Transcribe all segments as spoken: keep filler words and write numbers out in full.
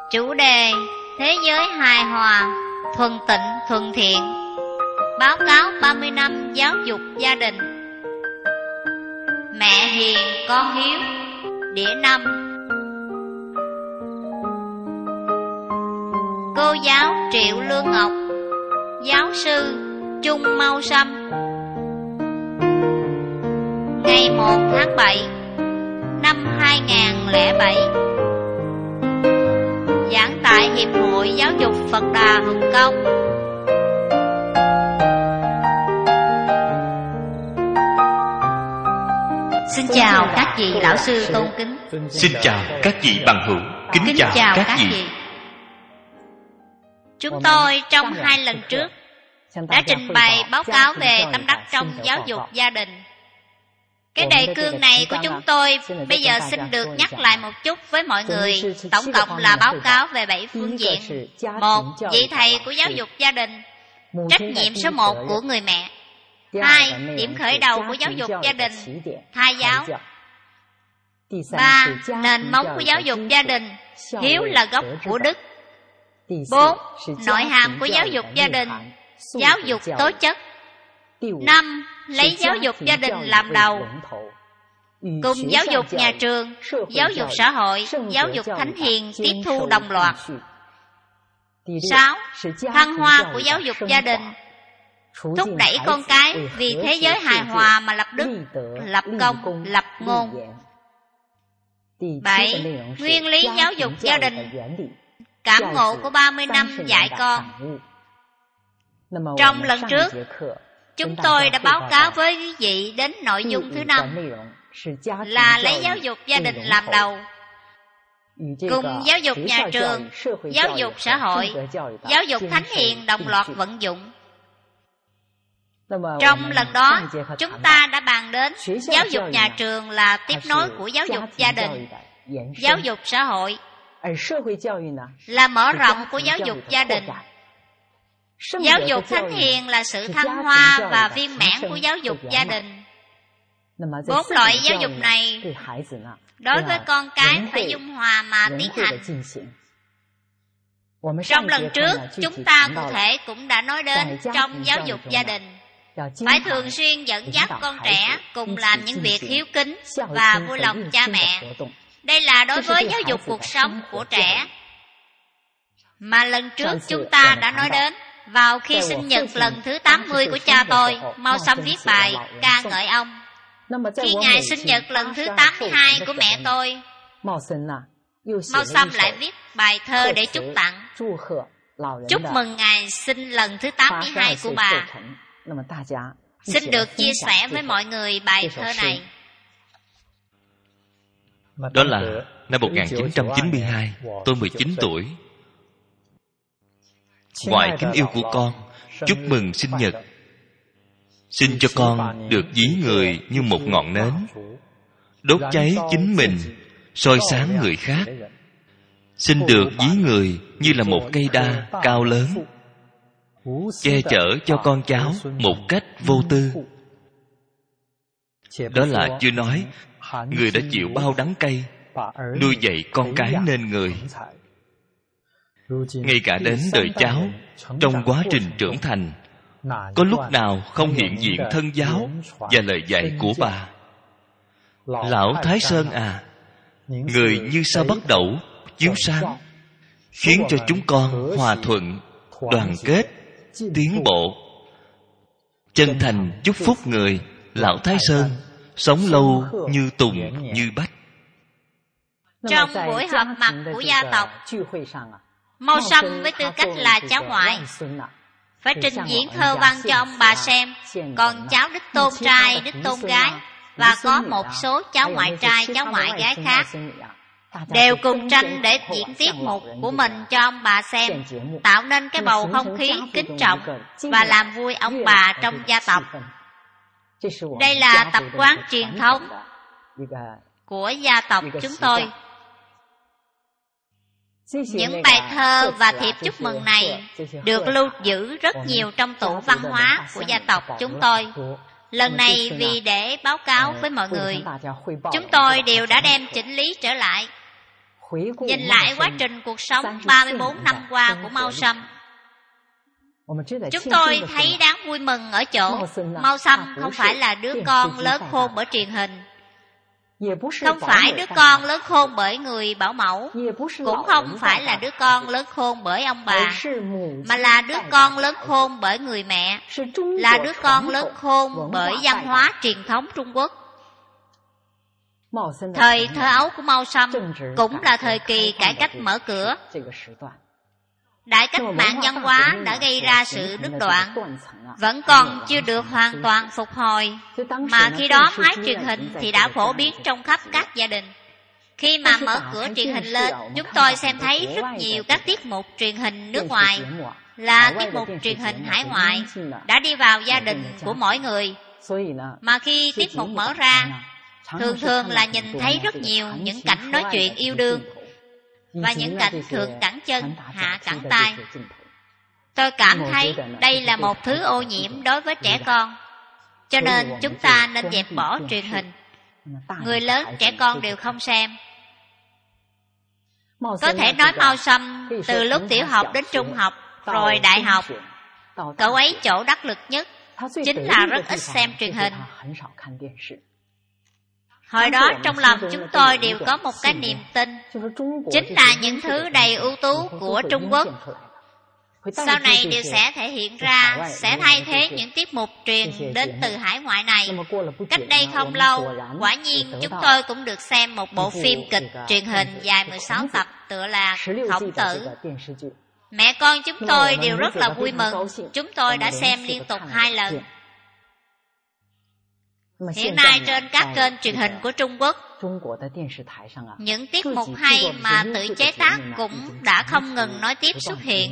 Chủ đề: thế giới hài hòa, thuần tịnh, thuần thiện. Báo cáo ba mươi năm giáo dục gia đình. Mẹ hiền, con hiếu. Đĩa năm. Cô giáo Triệu Lương Ngọc. Giáo sư Trung Mau Sâm. Ngày một tháng bảy năm hai nghìn không trăm lẻ bảy. Giảng tại Hiệp hội Giáo dục Phật Đà Hồng Kông. Xin chào các vị lão sư tôn kính. Xin chào các vị bằng hữu. Kính, Kính chào, chào các, các vị. vị. Chúng tôi trong hai lần trước đã trình bày báo cáo về tâm đắc trong giáo dục gia đình. Cái đề cương này của chúng tôi bây giờ xin được nhắc lại một chút với mọi người. Tổng cộng là báo cáo về bảy phương diện. Một, vị thầy của giáo dục gia đình. Trách nhiệm số một của người mẹ. Hai, điểm khởi đầu của giáo dục gia đình. Thai giáo. Ba, nền móng của giáo dục gia đình. Hiếu là gốc của đức. Bốn, nội hàm của giáo dục gia đình. Giáo dục tố chất. Năm, lấy giáo dục gia đình làm đầu, cùng giáo dục nhà trường, giáo dục xã hội, giáo dục thánh hiền tiếp thu đồng loạt. Sáu, thăng hoa của giáo dục gia đình, thúc đẩy con cái vì thế giới hài hòa mà lập đức, lập công, lập ngôn. Bảy, nguyên lý giáo dục gia đình, cảm ngộ của ba mươi năm dạy con. Trong lần trước, chúng tôi đã báo cáo với quý vị đến nội dung thứ năm là lấy giáo dục gia đình làm đầu, cùng giáo dục nhà trường, giáo dục xã hội, giáo dục thánh hiền đồng loạt vận dụng. Trong lần đó, chúng ta đã bàn đến giáo dục nhà trường là tiếp nối của giáo dục gia đình, giáo dục xã hội là mở rộng của giáo dục gia đình. Giáo dục thánh hiền là sự thăng hoa và viên mãn của giáo dục gia đình. Bốn loại giáo dục này đối với con cái phải dung hòa mà tiến hành. Trong lần trước, chúng ta cụ thể cũng đã nói đến trong giáo dục gia đình phải thường xuyên dẫn dắt con trẻ cùng làm những việc hiếu kính và vui lòng cha mẹ. Đây là đối với giáo dục cuộc sống của trẻ. Mà lần trước chúng ta đã nói đến, vào khi sinh nhật lần thứ tám mươi của cha tôi, Mau Sâm viết bài ca ngợi ông. Khi ngày sinh nhật lần thứ tám mươi hai của mẹ tôi, Mau Sâm lại viết bài thơ để chúc tặng, chúc mừng ngày sinh lần thứ tám mươi hai của bà. Xin được chia sẻ với mọi người bài thơ này. Đó là năm một nghìn chín trăm chín mươi hai, tôi mười chín tuổi. Ngoại kính yêu của con, chúc mừng sinh nhật. Xin cho con được ví người như một ngọn nến, đốt cháy chính mình, soi sáng người khác. Xin được ví người như là một cây đa cao lớn, che chở cho con cháu một cách vô tư. Đó là chưa nói người đã chịu bao đắng cay nuôi dạy con cái nên người. Ngay cả đến đời cháu, trong quá trình trưởng thành, có lúc nào không hiện diện thân giáo và lời dạy của bà. Lão Thái Sơn à, người như sao bắt đầu chiếu sáng, khiến cho chúng con hòa thuận, đoàn kết, tiến bộ. Chân thành chúc phúc người Lão Thái Sơn sống lâu như tùng như bách. Trong buổi họp mặt của gia tộc, Mau Sâm với tư cách là cháu ngoại phải trình diễn thơ văn cho ông bà xem. Còn cháu đích tôn trai, đích tôn gái và có một số cháu ngoại trai, cháu ngoại gái khác đều cùng tranh để diễn tiết mục của mình cho ông bà xem, tạo nên cái bầu không khí kính trọng và làm vui ông bà trong gia tộc. Đây là tập quán truyền thống của gia tộc chúng tôi. Những bài thơ và thiệp chúc mừng này được lưu giữ rất nhiều trong tủ văn hóa của gia tộc chúng tôi. Lần này vì để báo cáo với mọi người, chúng tôi đều đã đem chỉnh lý trở lại. Nhìn lại quá trình cuộc sống ba mươi bốn năm qua của Mao Sâm, chúng tôi thấy đáng vui mừng ở chỗ Mao Sâm không phải là đứa con lớn khôn bởi truyền hình, không phải đứa con lớn khôn bởi người bảo mẫu, cũng không phải là đứa con lớn khôn bởi ông bà, mà là đứa con lớn khôn bởi người mẹ, là đứa con lớn khôn bởi văn hóa truyền thống Trung Quốc. Thời thơ ấu của Mao Sâm cũng là thời kỳ cải cách mở cửa. Đại cách mạng văn hóa đã gây ra sự đứt đoạn, vẫn còn chưa được hoàn toàn phục hồi, mà khi đó máy truyền hình thì đã phổ biến trong khắp các gia đình. Khi mà mở cửa truyền hình lên, chúng tôi xem thấy rất nhiều các tiết mục truyền hình nước ngoài, là tiết mục truyền hình hải ngoại, đã đi vào gia đình của mỗi người. Mà khi tiết mục mở ra, thường thường là nhìn thấy rất nhiều những cảnh nói chuyện yêu đương, và những cảnh thượng cẳng chân, hạ cẳng tay. Tôi cảm thấy đây là một thứ ô nhiễm đối với trẻ con, cho nên chúng ta nên dẹp bỏ truyền hình. Người lớn, trẻ con đều không xem. Có thể nói Mao Sâm từ lúc tiểu học đến trung học, rồi đại học, cậu ấy chỗ đắc lực nhất chính là rất ít xem truyền hình. Hồi đó trong lòng chúng tôi đều có một cái niềm tin, chính là những thứ đầy ưu tú của Trung Quốc sau này đều sẽ thể hiện ra, sẽ thay thế những tiết mục truyền đến từ hải ngoại này. Cách đây không lâu, quả nhiên chúng tôi cũng được xem một bộ phim kịch truyền hình dài mười sáu tập tựa là Khổng Tử. Mẹ con chúng tôi đều rất là vui mừng, chúng tôi đã xem liên tục hai lần. Hiện nay trên các kênh truyền hình của Trung Quốc, những tiết mục hay mà tự chế tác cũng đã không ngừng nói tiếp xuất hiện.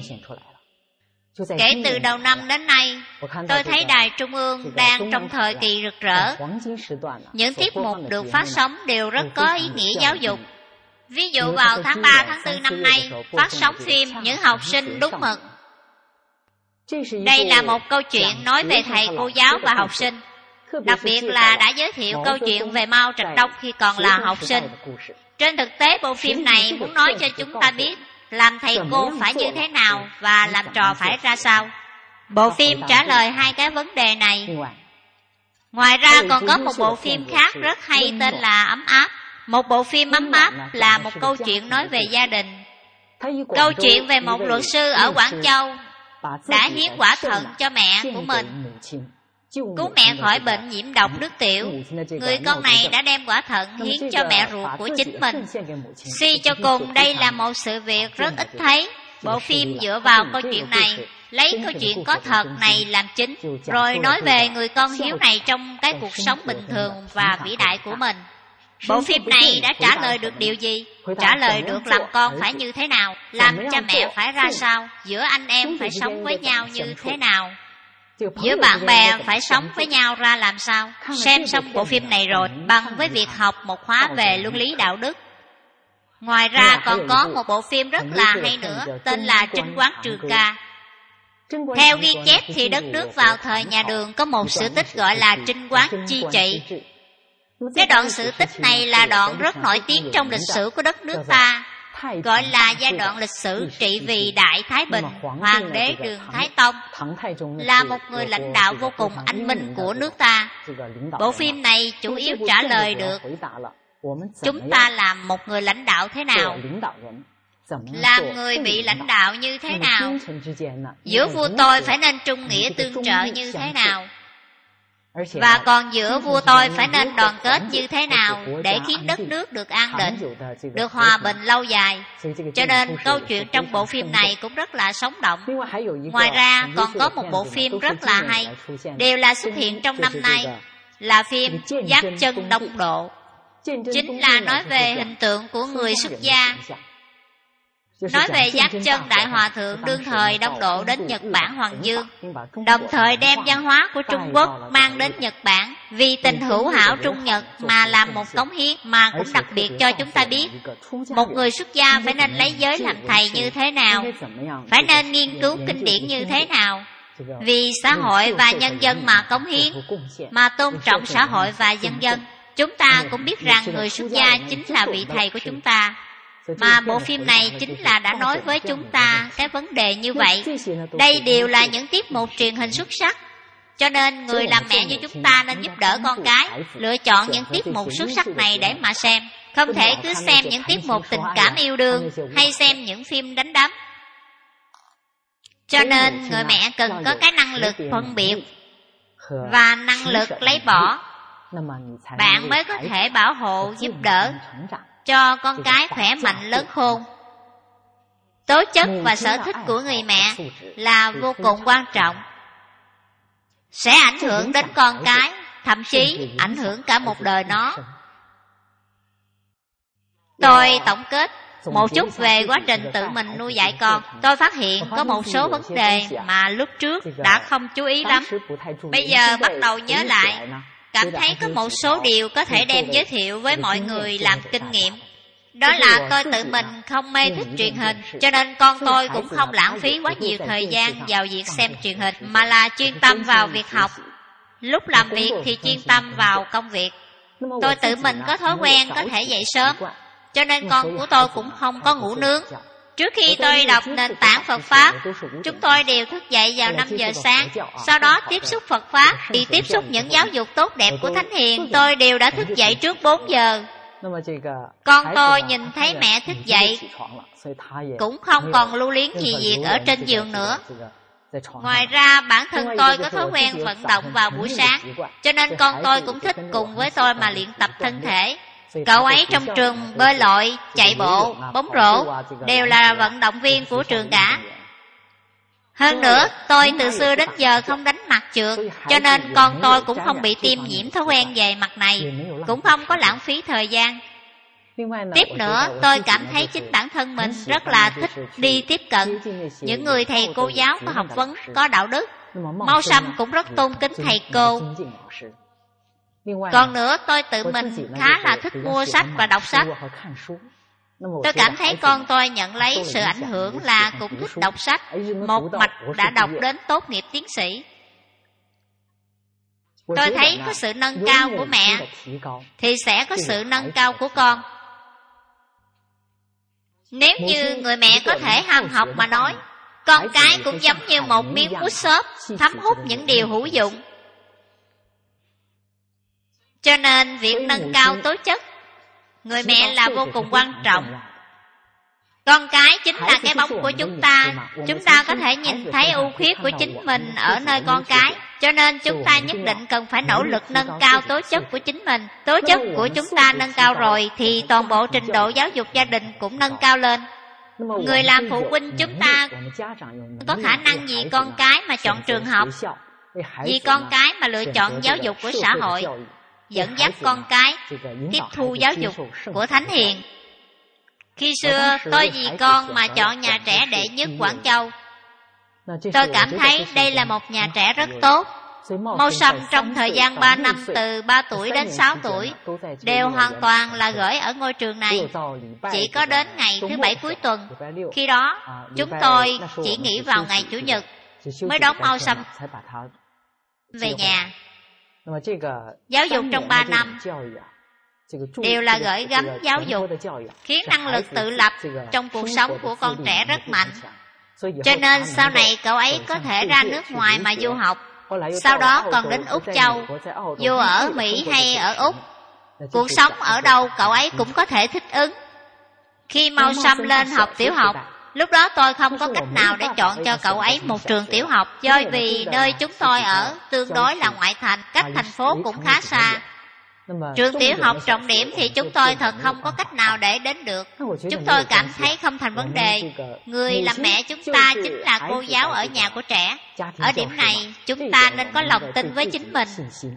Kể từ đầu năm đến nay, tôi thấy Đài Trung ương đang trong thời kỳ rực rỡ. Những tiết mục được phát sóng đều rất có ý nghĩa giáo dục. Ví dụ vào tháng ba, tháng tư năm nay, phát sóng phim Những học sinh đúng mực. Đây là một câu chuyện nói về thầy cô giáo và học sinh. Đặc biệt là đã giới thiệu câu chuyện về Mao Trạch Đông khi còn là học sinh. Trên thực tế, bộ phim này muốn nói cho chúng ta biết làm thầy cô phải như thế nào và làm trò phải ra sao. Bộ phim trả lời hai cái vấn đề này. Ngoài ra còn có một bộ phim khác rất hay tên là Ấm Áp. Một bộ phim Ấm Áp là một câu chuyện nói về gia đình. Câu chuyện về một luật sư ở Quảng Châu đã hiến quả thận cho mẹ của mình, cứu mẹ khỏi bệnh nhiễm độc nước tiểu. Người con này đã đem quả thận hiến cho mẹ ruột của chính mình. Suy cho cùng, đây là một sự việc rất ít thấy. Bộ phim dựa vào câu chuyện này, lấy câu chuyện có thật này làm chính, rồi nói về người con hiếu này trong cái cuộc sống bình thường và vĩ đại của mình. Bộ phim này đã trả lời được điều gì? Trả lời được làm con phải như thế nào, làm cha mẹ phải ra sao, giữa anh em phải sống với nhau như thế nào, giữa bạn bè phải sống với nhau ra làm sao. Xem xong bộ phim này rồi, bằng với việc học một khóa về luân lý đạo đức. Ngoài ra còn có một bộ phim rất là hay nữa, tên là Trinh Quán Trừ Ca. Theo ghi chép thì đất nước vào thời nhà Đường có một sự tích gọi là Trinh Quán Chi Trị. Cái đoạn sự tích này là đoạn rất nổi tiếng trong lịch sử của đất nước ta, gọi là giai đoạn lịch sử trị vì Đại Thái Bình. Hoàng đế Đường Thái Tông là một người lãnh đạo vô cùng anh minh của nước ta. Bộ phim này chủ yếu trả lời được chúng ta làm một người lãnh đạo thế nào, làm người bị lãnh đạo như thế nào, giữa vua tôi phải nên trung nghĩa tương trợ như thế nào, và còn giữa vua tôi phải nên đoàn kết như thế nào để khiến đất nước được an định, được hòa bình lâu dài. Cho nên câu chuyện trong bộ phim này cũng rất là sống động. Ngoài ra còn có một bộ phim rất là hay, đều là xuất hiện trong năm nay, là phim Giác Chân Đông Độ. Chính là nói về hình tượng của người xuất gia, nói về Giác Chân Đại Hòa Thượng đương thời Đông Độ đến Nhật Bản Hoàng Dương, đồng thời đem văn hóa của Trung Quốc mang đến Nhật Bản, vì tình hữu hảo Trung Nhật mà làm một cống hiến, mà cũng đặc biệt cho chúng ta biết một người xuất gia phải nên lấy giới làm thầy như thế nào, phải nên nghiên cứu kinh điển như thế nào, vì xã hội và nhân dân mà cống hiến, mà tôn trọng xã hội và nhân dân. Chúng ta cũng biết rằng người xuất gia chính là vị thầy của chúng ta. Mà bộ phim này chính là đã nói với chúng ta cái vấn đề như vậy. Đây đều là những tiết mục truyền hình xuất sắc. Cho nên người làm mẹ như chúng ta nên giúp đỡ con cái lựa chọn những tiết mục xuất sắc này để mà xem. Không thể cứ xem những tiết mục tình cảm yêu đương hay xem những phim đánh đấm. Cho nên người mẹ cần có cái năng lực phân biệt và năng lực lấy bỏ. Bạn mới có thể bảo hộ giúp đỡ cho con cái khỏe mạnh lớn khôn. Tố chất và sở thích của người mẹ là vô cùng quan trọng, sẽ ảnh hưởng đến con cái, thậm chí ảnh hưởng cả một đời nó. Tôi tổng kết một chút về quá trình tự mình nuôi dạy con. Tôi phát hiện có một số vấn đề mà lúc trước đã không chú ý lắm. Bây giờ bắt đầu nhớ lại, cảm thấy có một số điều có thể đem giới thiệu với mọi người làm kinh nghiệm. Đó là tôi tự mình không mê thích truyền hình, cho nên con tôi cũng không lãng phí quá nhiều thời gian vào việc xem truyền hình, mà là chuyên tâm vào việc học. Lúc làm việc thì chuyên tâm vào công việc. Tôi tự mình có thói quen có thể dậy sớm, cho nên con của tôi cũng không có ngủ nướng. Trước khi tôi đọc nền tảng Phật Pháp, chúng tôi đều thức dậy vào năm giờ sáng. Sau đó tiếp xúc Phật Pháp, thì tiếp xúc những giáo dục tốt đẹp của Thánh Hiền. Tôi đều đã thức dậy trước bốn giờ. Con tôi nhìn thấy mẹ thức dậy, cũng không còn lưu luyến gì việc ở trên giường nữa. Ngoài ra bản thân tôi có thói quen vận động vào buổi sáng, cho nên con tôi cũng thích cùng với tôi mà luyện tập thân thể. Cậu ấy trong trường bơi lội, chạy bộ, bóng rổ đều là vận động viên của trường cả. Hơn nữa, tôi từ xưa đến giờ không đánh mặt trượt, cho nên con tôi cũng không bị tiêm nhiễm thói quen về mặt này, cũng không có lãng phí thời gian. Tiếp nữa, tôi cảm thấy chính bản thân mình rất là thích đi tiếp cận những người thầy cô giáo có học vấn, có đạo đức. Mao Sâm cũng rất tôn kính thầy cô. Còn nữa, tôi tự mình khá là thích mua sách và đọc sách. Tôi cảm thấy con tôi nhận lấy sự ảnh hưởng là cũng thích đọc sách, một mạch đã đọc đến tốt nghiệp tiến sĩ. Tôi thấy có sự nâng cao của mẹ thì sẽ có sự nâng cao của con. Nếu như người mẹ có thể ham học mà nói, con cái cũng giống như một miếng mút xốp thấm hút những điều hữu dụng. Cho nên việc nâng cao tố chất người mẹ là vô cùng quan trọng. Con cái chính là cái bóng của chúng ta. Chúng ta có thể nhìn thấy ưu khuyết của chính mình ở nơi con cái. Cho nên chúng ta nhất định cần phải nỗ lực nâng cao tố chất của chính mình. Tố chất của chúng ta nâng cao rồi thì toàn bộ trình độ giáo dục gia đình cũng nâng cao lên. Người làm phụ huynh chúng ta có khả năng vì con cái mà chọn trường học, vì con cái mà lựa chọn giáo dục của xã hội, dẫn dắt con cái tiếp thu giáo dục của Thánh Hiền. Khi xưa tôi vì con mà chọn nhà trẻ đệ nhất Quảng Châu. Tôi cảm thấy đây là một nhà trẻ rất tốt. Mao Sâm trong thời gian ba năm từ ba tuổi đến sáu tuổi đều hoàn toàn là gửi ở ngôi trường này. Chỉ có đến ngày thứ bảy cuối tuần, khi đó chúng tôi chỉ nghỉ vào ngày Chủ nhật mới đón Mao Sâm về nhà. Giáo dục trong ba năm đều là gửi gắm giáo dục, khiến năng lực tự lập trong cuộc sống của con trẻ rất mạnh. Cho nên sau này cậu ấy có thể ra nước ngoài mà du học, sau đó còn đến Úc Châu, dù ở Mỹ hay ở Úc. Cuộc sống ở đâu cậu ấy cũng có thể thích ứng. Khi Mao Sâm lên học tiểu học, lúc đó tôi không có cách nào để chọn cho cậu ấy một trường tiểu học, do vì nơi chúng tôi ở tương đối là ngoại thành, cách thành phố cũng khá xa. Trường tiểu học trọng điểm thì chúng tôi thật không có cách nào để đến được. Chúng tôi cảm thấy không thành vấn đề. Người làm mẹ chúng ta chính là cô giáo ở nhà của trẻ. Ở điểm này chúng ta nên có lòng tin với chính mình.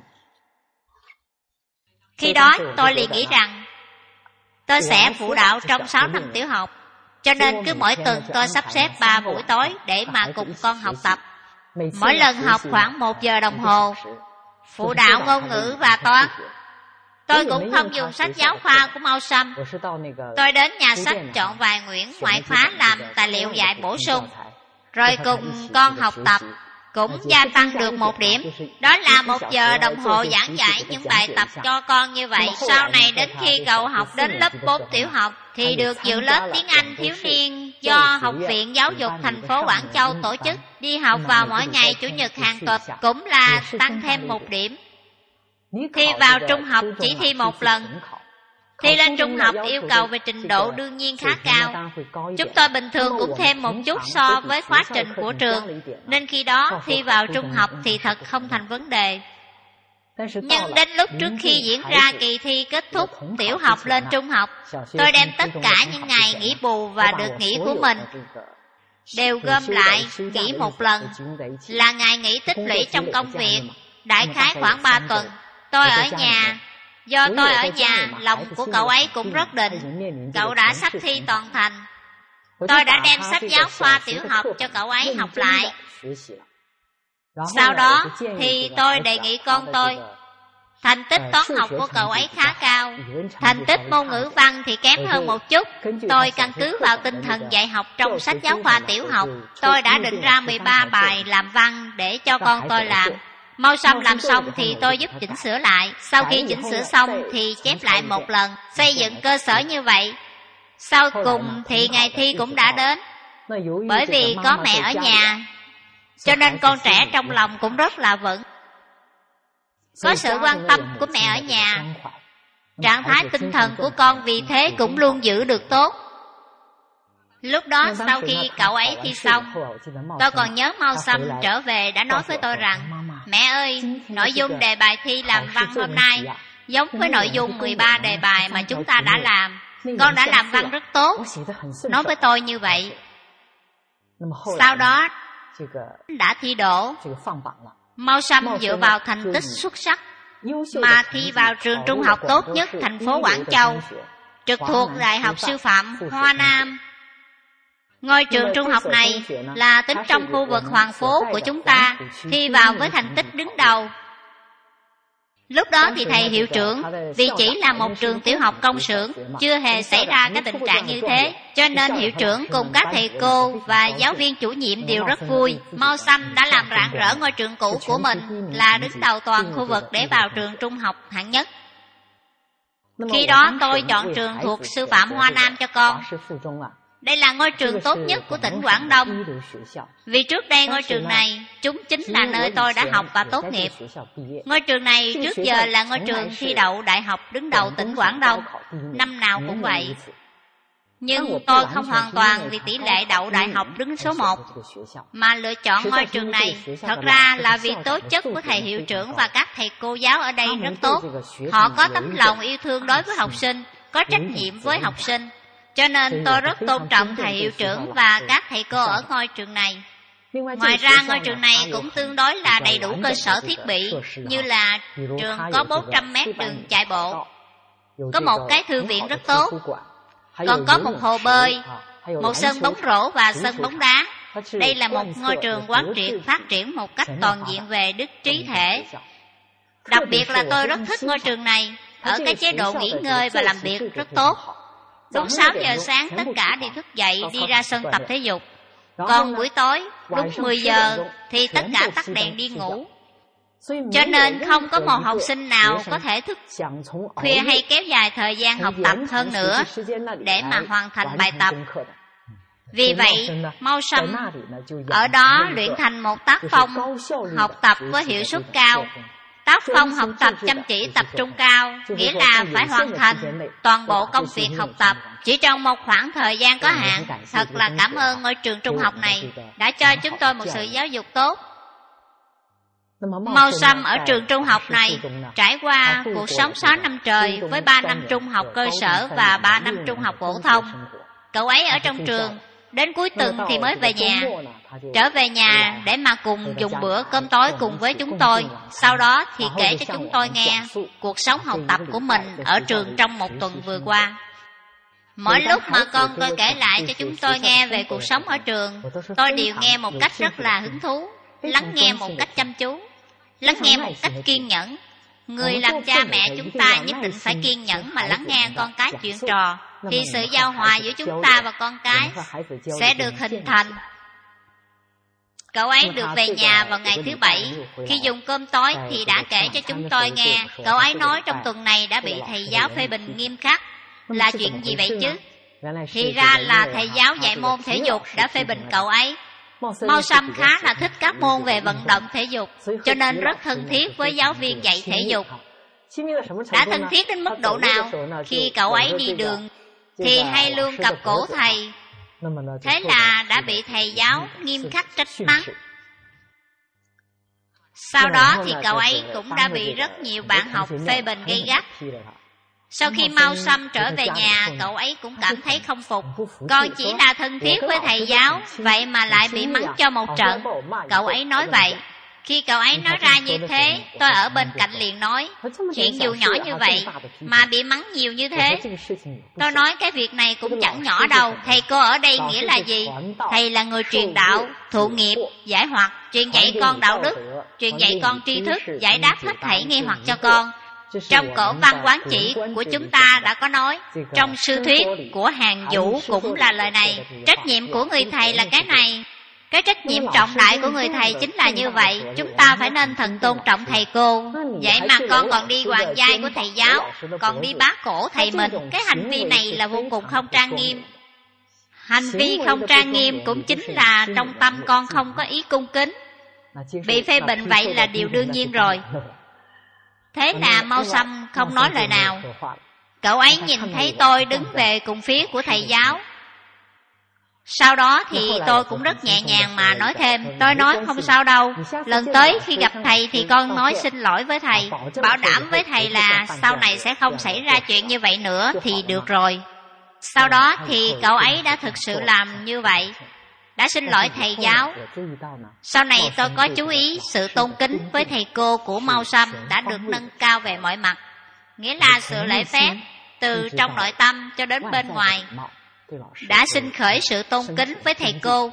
Khi đó tôi liền nghĩ rằng tôi sẽ phụ đạo trong sáu năm tiểu học. Cho nên cứ mỗi tuần tôi sắp xếp ba buổi tối để mà cùng con học tập. Mỗi lần học khoảng một giờ đồng hồ, phụ đạo ngôn ngữ và toán. Tôi cũng không dùng sách giáo khoa của Mao Sâm. Tôi đến nhà sách chọn vài quyển ngoại khóa làm tài liệu dạy bổ sung, rồi cùng con học tập. cũng gia tăng được một điểm. Đó là một giờ đồng hồ giảng giải những bài tập cho con như vậy. Sau này đến khi cậu học đến lớp bốn tiểu học thì được dự lớp tiếng Anh thiếu niên do Học viện Giáo dục thành phố Quảng Châu tổ chức. Đi học vào mỗi ngày Chủ nhật hàng tuần cũng là tăng thêm một điểm. Thi vào trung học chỉ thi một lần. Thi lên trung học yêu cầu về trình độ đương nhiên khá cao. Chúng tôi bình thường cũng thêm một chút so với khóa trình của trường, nên khi đó thi vào trung học thì thật không thành vấn đề. Nhưng đến lúc trước khi diễn ra kỳ thi kết thúc tiểu học lên trung học, tôi đem tất cả những ngày nghỉ bù và được nghỉ của mình đều gom lại nghỉ một lần, là ngày nghỉ tích lũy trong công việc, đại khái khoảng ba tuần. Tôi ở nhà. Do tôi ở nhà, lòng của cậu ấy cũng rất định. Cậu đã sắp thi toàn thành. Tôi đã đem sách giáo khoa tiểu học cho cậu ấy học lại. Sau đó thì tôi đề nghị con tôi. Thành tích toán học của cậu ấy khá cao. Thành tích môn ngữ văn thì kém hơn một chút. Tôi căn cứ vào tinh thần dạy học trong sách giáo khoa tiểu học, tôi đã định ra mười ba bài làm văn để cho con tôi làm. Mau Sâm làm xong thì tôi giúp chỉnh sửa lại. Sau khi chỉnh sửa xong thì chép lại một lần, xây dựng cơ sở như vậy. Sau cùng thì ngày thi cũng đã đến. Bởi vì có mẹ ở nhà, cho nên con trẻ trong lòng cũng rất là vững. Có sự quan tâm của mẹ ở nhà, trạng thái tinh thần của con vì thế cũng luôn giữ được tốt. Lúc đó sau khi cậu ấy thi xong, tôi còn nhớ Mau Sâm trở về đã nói với tôi rằng: mẹ ơi, nội dung đề bài thi làm văn hôm nay giống với nội dung mười ba đề bài mà chúng ta đã làm. Con đã làm văn rất tốt. Nói với tôi như vậy. Sau đó đã thi đỗ. Mau Sâm dựa vào thành tích xuất sắc mà thi vào trường trung học tốt nhất thành phố Quảng Châu, trực thuộc Đại học Sư phạm Hoa Nam. Ngôi trường trung học này là tính trong khu vực Hoàng Phố của chúng ta, thi vào với thành tích đứng đầu. Lúc đó thì thầy hiệu trưởng, vì chỉ là một trường tiểu học công xưởng, chưa hề xảy ra cái tình trạng như thế, cho nên hiệu trưởng cùng các thầy cô và giáo viên chủ nhiệm đều rất vui. Mau Sâm đã làm rạng rỡ ngôi trường cũ của mình, là đứng đầu toàn khu vực để vào trường trung học hạng nhất. Khi đó tôi chọn trường thuộc Sư phạm Hoa Nam cho con. Đây là ngôi trường tốt nhất của tỉnh Quảng Đông. Vì trước đây ngôi trường này, chúng chính là nơi tôi đã học và tốt nghiệp. Ngôi trường này trước giờ là ngôi trường thi đậu đại học đứng đầu tỉnh Quảng Đông. Năm nào cũng vậy. Nhưng tôi không hoàn toàn vì tỷ lệ đậu đại học đứng số một, mà lựa chọn ngôi trường này thật ra là vì tố chất của thầy hiệu trưởng và các thầy cô giáo ở đây rất tốt. Họ có tấm lòng yêu thương đối với học sinh, có trách nhiệm với học sinh. Cho nên tôi rất tôn trọng thầy hiệu trưởng và các thầy cô ở ngôi trường này. Ngoài ra ngôi trường này cũng tương đối là đầy đủ cơ sở thiết bị, như là trường có bốn trăm mét đường chạy bộ, có một cái thư viện rất tốt, còn có một hồ bơi, một sân bóng rổ và sân bóng đá. Đây là một ngôi trường quán triệt phát triển một cách toàn diện về đức trí thể. Đặc biệt là tôi rất thích ngôi trường này ở cái chế độ nghỉ ngơi và làm việc rất tốt. Đúng sáu giờ sáng tất cả đều thức dậy đi ra sân tập thể dục. Còn buổi tối, lúc mười giờ thì tất cả tắt đèn đi ngủ. Cho nên không có một học sinh nào có thể thức khuya hay kéo dài thời gian học tập hơn nữa để mà hoàn thành bài tập. Vì vậy, Mau Sâm ở đó luyện thành một tác phong học tập với hiệu suất cao. Tác phong học tập chăm chỉ tập trung cao, nghĩa là phải hoàn thành toàn bộ công việc học tập chỉ trong một khoảng thời gian có hạn. Thật là cảm ơn ngôi trường trung học này đã cho chúng tôi một sự giáo dục tốt. Mau Sâm ở trường trung học này trải qua cuộc sống sáu năm trời với ba năm trung học cơ sở và ba năm trung học phổ thông. Cậu ấy ở trong trường, đến cuối tuần thì mới về nhà. Trở về nhà để mà cùng dùng bữa cơm tối cùng với chúng tôi. Sau đó thì kể cho chúng tôi nghe cuộc sống học tập của mình ở trường trong một tuần vừa qua. Mỗi lúc mà con tôi kể lại cho chúng tôi nghe về cuộc sống ở trường, tôi đều nghe một cách rất là hứng thú, lắng nghe một cách chăm chú, lắng nghe một cách kiên nhẫn. Người làm cha mẹ chúng ta nhất định phải kiên nhẫn mà lắng nghe con cái chuyện trò, thì sự giao hòa giữa chúng ta và con cái sẽ được hình thành. Cậu ấy được về nhà vào ngày thứ bảy. Khi dùng cơm tối thì đã kể cho chúng tôi nghe. Cậu ấy nói trong tuần này đã bị thầy giáo phê bình nghiêm khắc. Là chuyện gì vậy chứ? Thì ra là thầy giáo dạy môn thể dục đã phê bình cậu ấy. Mao Sâm khá là thích các môn về vận động thể dục, cho nên rất thân thiết với giáo viên dạy thể dục. Đã thân thiết đến mức độ nào? Khi cậu ấy đi đường thì hay luôn cặp cổ thầy. Thế là đã bị thầy giáo nghiêm khắc trách mắng. Sau đó thì cậu ấy cũng đã bị rất nhiều bạn học phê bình gay gắt. Sau khi Mao Sâm trở về nhà, cậu ấy cũng cảm thấy không phục. Con chỉ là thân thiết với thầy giáo, vậy mà lại bị mắng cho một trận. Cậu ấy nói vậy. Khi cậu ấy nói ra như thế, tôi ở bên cạnh liền nói, chuyện dù nhỏ như vậy mà bị mắng nhiều như thế. Tôi nói cái việc này cũng chẳng nhỏ đâu. Thầy cô ở đây nghĩa là gì? Thầy là người truyền đạo, thụ nghiệp, giải hoặc, truyền dạy con đạo đức, truyền dạy con tri thức, giải đáp hết thảy nghi hoặc cho con. Trong cổ văn quán chỉ của chúng ta đã có nói, trong sư thuyết của Hàn Vũ cũng là lời này. Trách nhiệm của người thầy là cái này. Cái trách nhiệm trọng đại của người thầy chính là như vậy. Chúng ta phải nên thật tôn trọng thầy cô. Vậy mà con còn đi hoàng giai của thầy giáo, còn đi bá cổ thầy mình. Cái hành vi này là vô cùng không trang nghiêm. Hành vi không trang nghiêm cũng chính là trong tâm con không có ý cung kính. Bị phê bình vậy là điều đương nhiên rồi. Thế là Mao Sâm không nói lời nào. Cậu ấy nhìn thấy tôi đứng về cùng phía của thầy giáo. Sau đó thì tôi cũng rất nhẹ nhàng mà nói thêm. Tôi nói không sao đâu. Lần tới khi gặp thầy thì con nói xin lỗi với thầy. Bảo đảm với thầy là sau này sẽ không xảy ra chuyện như vậy nữa thì được rồi. Sau đó thì cậu ấy đã thực sự làm như vậy. Đã xin lỗi thầy giáo. Sau này tôi có chú ý sự tôn kính với thầy cô của Mao Sâm đã được nâng cao về mọi mặt. Nghĩa là sự lễ phép từ trong nội tâm cho đến bên ngoài đã sinh khởi sự tôn kính với thầy cô.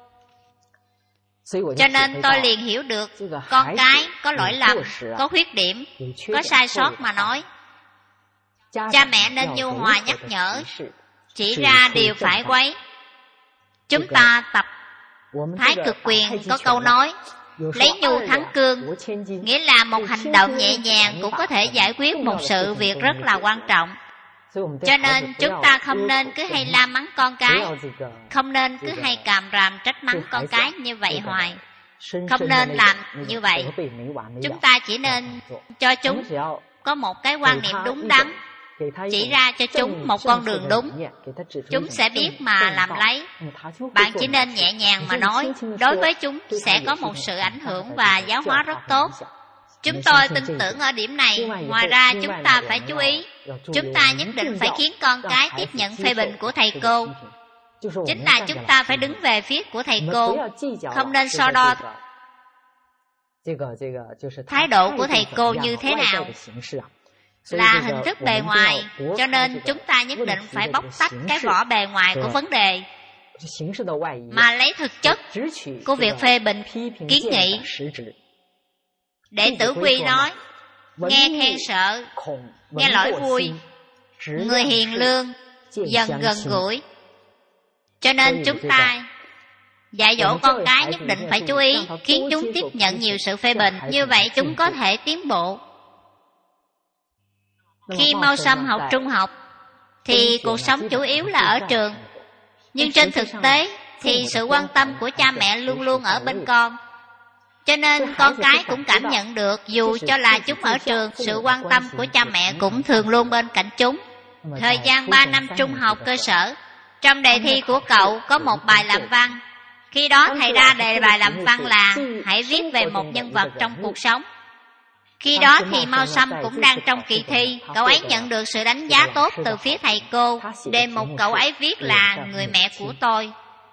Cho nên tôi liền hiểu được con cái có lỗi lầm, có khuyết điểm, có sai sót mà nói. Cha mẹ nên nhu hòa nhắc nhở, chỉ ra điều phải quấy. Chúng ta tập Thái Cực Quyền có câu nói lấy nhu thắng cương, nghĩa là một hành động nhẹ nhàng cũng có thể giải quyết một sự việc rất là quan trọng. Cho nên chúng ta không nên cứ hay la mắng con cái, không nên cứ hay càm ràm trách mắng con cái như vậy hoài. Không nên làm như vậy. Chúng ta chỉ nên cho chúng có một cái quan niệm đúng đắn, chỉ ra cho chúng một con đường đúng, chúng sẽ biết mà làm lấy. Bạn chỉ nên nhẹ nhàng mà nói, đối với chúng sẽ có một sự ảnh hưởng và giáo hóa rất tốt. Chúng tôi tin tưởng ở điểm này. Ngoài ra chúng ta phải chú ý, chúng ta nhất định phải khiến con cái tiếp nhận phê bình của thầy cô. Chính là chúng ta phải đứng về phía của thầy cô, không nên so đo thái độ của thầy cô như thế nào, là hình thức bề ngoài. Cho nên chúng ta nhất định phải bóc tách cái vỏ bề ngoài của vấn đề, mà lấy thực chất của việc phê bình, kiến nghị. Đệ tử Quy nói, nghe khen sợ, nghe lỗi vui, người hiền lương, dần gần gũi. Cho nên chúng ta dạy dỗ con cái nhất định phải chú ý, khiến chúng tiếp nhận nhiều sự phê bình. Như vậy chúng có thể tiến bộ. Khi Mao Sâm học trung học thì cuộc sống chủ yếu là ở trường. Nhưng trên thực tế thì sự quan tâm của cha mẹ luôn luôn ở bên con. Cho nên con cái cũng cảm nhận được, dù cho là chúng ở trường, sự quan tâm của cha mẹ cũng thường luôn bên cạnh chúng. Thời gian ba năm trung học cơ sở, trong đề thi của cậu có một bài làm văn. Khi đó thầy ra đề bài làm văn là hãy viết về một nhân vật trong cuộc sống. Khi đó thì Mao Sâm cũng đang trong kỳ thi. Cậu ấy nhận được sự đánh giá tốt từ phía thầy cô. Đề mục cậu ấy viết là người mẹ của tôi.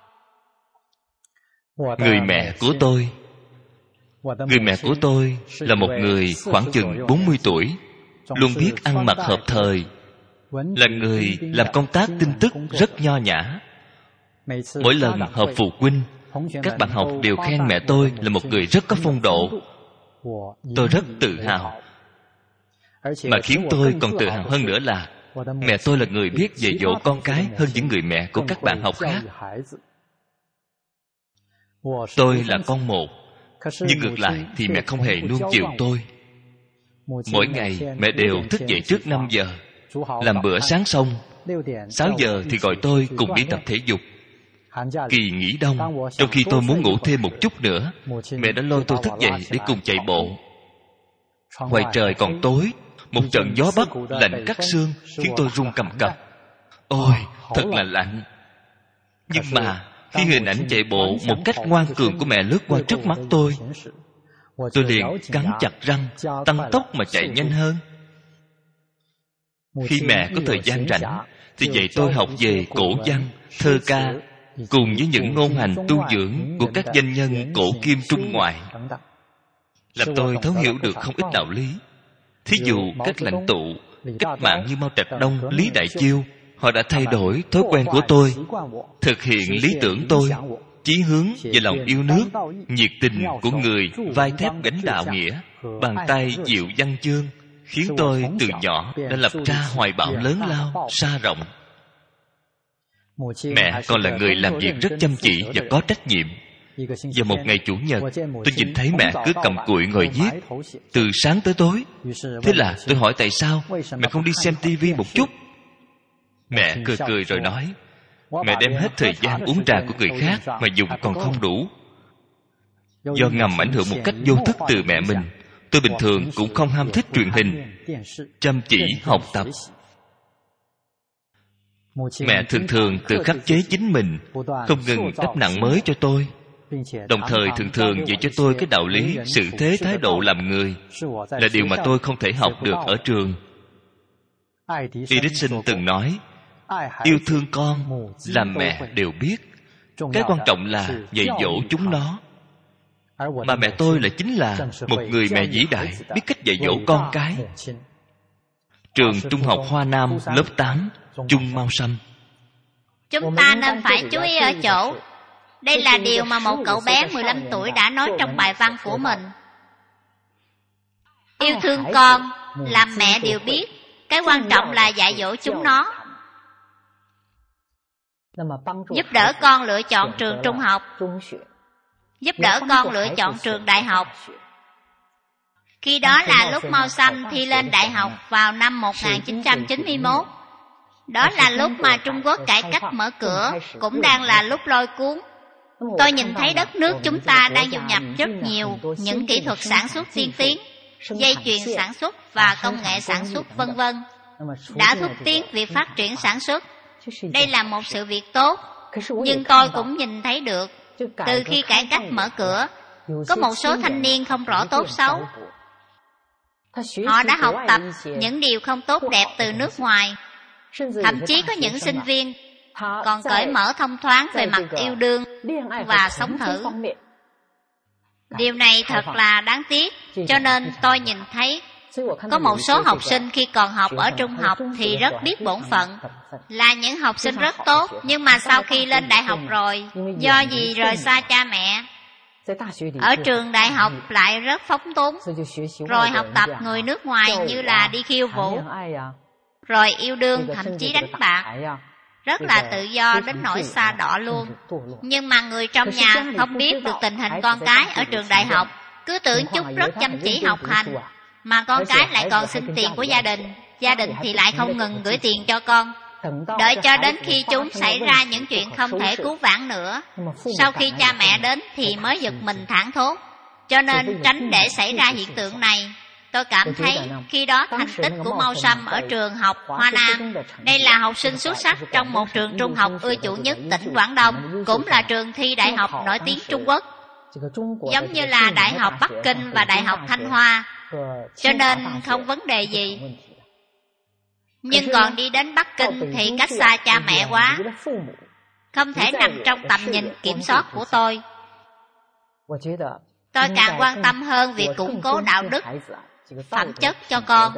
Người mẹ của tôi. Người mẹ của tôi là một người khoảng chừng bốn mươi tuổi, luôn biết ăn mặc hợp thời, là người làm công tác tin tức rất nho nhã. Mỗi lần họp phụ huynh, các bạn học đều khen mẹ tôi là một người rất có phong độ. Tôi rất tự hào. Mà khiến tôi còn tự hào hơn nữa là mẹ tôi là người biết dạy dỗ con cái hơn những người mẹ của các bạn học khác. Tôi là con một, nhưng ngược lại thì mẹ không hề nuông chiều tôi. Mỗi ngày mẹ đều thức dậy trước năm giờ, làm bữa sáng xong. Sáu giờ thì gọi tôi cùng đi tập thể dục. Kỳ nghỉ đông, trong khi tôi muốn ngủ thêm một chút nữa, mẹ đã lôi tôi thức dậy để cùng chạy bộ. Ngoài trời còn tối, một trận gió bắc lạnh cắt xương khiến tôi run cầm cập. Ôi, thật là lạnh. Nhưng mà khi hình ảnh chạy bộ một cách ngoan cường của mẹ lướt qua trước mắt tôi, tôi liền cắn chặt răng, tăng tốc mà chạy nhanh hơn. Khi mẹ có thời gian rảnh thì dạy tôi học về cổ văn, thơ ca, cùng với những ngôn hành tu dưỡng của các danh nhân cổ kim trung ngoại, làm tôi thấu hiểu được không ít đạo lý. Thí dụ các lãnh tụ cách mạng như Mao Trạch Đông, Lý Đại Chiêu, họ đã thay đổi thói quen của tôi, thực hiện lý tưởng tôi, chí hướng và lòng yêu nước, nhiệt tình của người vai thép gánh đạo nghĩa, bàn tay dịu văn chương, khiến tôi từ nhỏ đã lập ra hoài bão lớn lao, xa rộng. Mẹ còn là người làm việc rất chăm chỉ và có trách nhiệm. Và một ngày Chủ nhật, tôi nhìn thấy mẹ cứ cầm cụi ngồi viết từ sáng tới tối. Thế là tôi hỏi tại sao mẹ không đi xem tivi một chút. Mẹ cười cười rồi nói, mẹ đem hết thời gian uống trà của người khác mà dùng còn không đủ. Do ngầm ảnh hưởng một cách vô thức từ mẹ mình, tôi bình thường cũng không ham thích truyền hình, chăm chỉ học tập. Mẹ thường thường tự khắc chế chính mình, không ngừng đắp nặng mới cho tôi, đồng thời thường thường dạy cho tôi cái đạo lý sự thế thái độ làm người, là điều mà tôi không thể học được ở trường. Edison từng nói, yêu thương con làm mẹ đều biết, cái quan trọng là dạy dỗ chúng nó. Mà mẹ tôi lại chính là một người mẹ vĩ đại, biết cách dạy dỗ con cái. Trường Trung học Hoa Nam lớp tám, Trung Mao Sâm. Chúng ta nên phải chú ý ở chỗ, đây là điều mà một cậu bé mười lăm tuổi đã nói trong bài văn của mình. Yêu thương con làm mẹ đều biết, cái quan trọng là dạy dỗ chúng nó. Giúp đỡ con lựa chọn trường trung học, giúp đỡ con lựa chọn trường đại học. Khi đó là lúc Mao Sâm thi lên đại học vào năm một nghìn chín trăm chín mươi mốt. Đó là lúc mà Trung Quốc cải cách mở cửa, cũng đang là lúc lôi cuốn. Tôi nhìn thấy đất nước chúng ta đang du nhập rất nhiều những kỹ thuật sản xuất tiên tiến, dây chuyền sản xuất và công nghệ sản xuất vân vân, đã thúc tiến việc phát triển sản xuất. Đây là một sự việc tốt, nhưng tôi cũng nhìn thấy được, từ khi cải cách mở cửa, có một số thanh niên không rõ tốt xấu. Họ đã học tập những điều không tốt đẹp từ nước ngoài. Thậm chí có những sinh viên còn cởi mở thông thoáng về mặt yêu đương và sống thử. Điều này thật là đáng tiếc, cho nên tôi nhìn thấy có một số học sinh khi còn học ở trung học thì rất biết bổn phận, là những học sinh rất tốt, nhưng mà sau khi lên đại học rồi, do gì rời xa cha mẹ, ở trường đại học lại rất phóng túng, rồi học tập người nước ngoài như là đi khiêu vũ, rồi yêu đương, thậm chí đánh bạc, rất là tự do đến nỗi xa đọa luôn. Nhưng mà người trong nhà không biết được tình hình con cái ở trường đại học, cứ tưởng chúng rất chăm chỉ học hành, mà con cái lại còn xin tiền của gia đình, gia đình thì lại không ngừng gửi tiền cho con. Đợi cho đến khi chúng xảy ra những chuyện không thể cứu vãn nữa, sau khi cha mẹ đến thì mới giật mình thảng thốt. Cho nên tránh để xảy ra hiện tượng này, tôi cảm thấy khi đó thành tích của Mao Sâm ở trường học Hoa Nam, đây là học sinh xuất sắc trong một trường trung học ưa chuộng nhất tỉnh Quảng Đông, cũng là trường thi đại học nổi tiếng Trung Quốc, giống như là Đại học Bắc Kinh và Đại học Thanh Hoa, cho nên không vấn đề gì. Nhưng còn đi đến Bắc Kinh thì cách xa cha mẹ quá, không thể nằm trong tầm nhìn kiểm soát của tôi. Tôi càng quan tâm hơn việc củng cố đạo đức, phẩm chất cho con.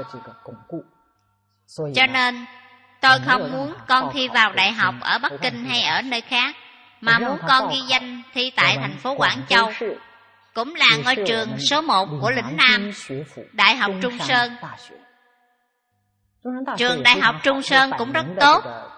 Cho nên tôi không muốn con thi vào đại học ở Bắc Kinh hay ở nơi khác, mà muốn con ghi danh thi tại thành phố Quảng Châu, cũng là ngôi trường số một của lĩnh Nam, Đại học Trung Sơn. Trường Đại học Trung Sơn cũng rất tốt,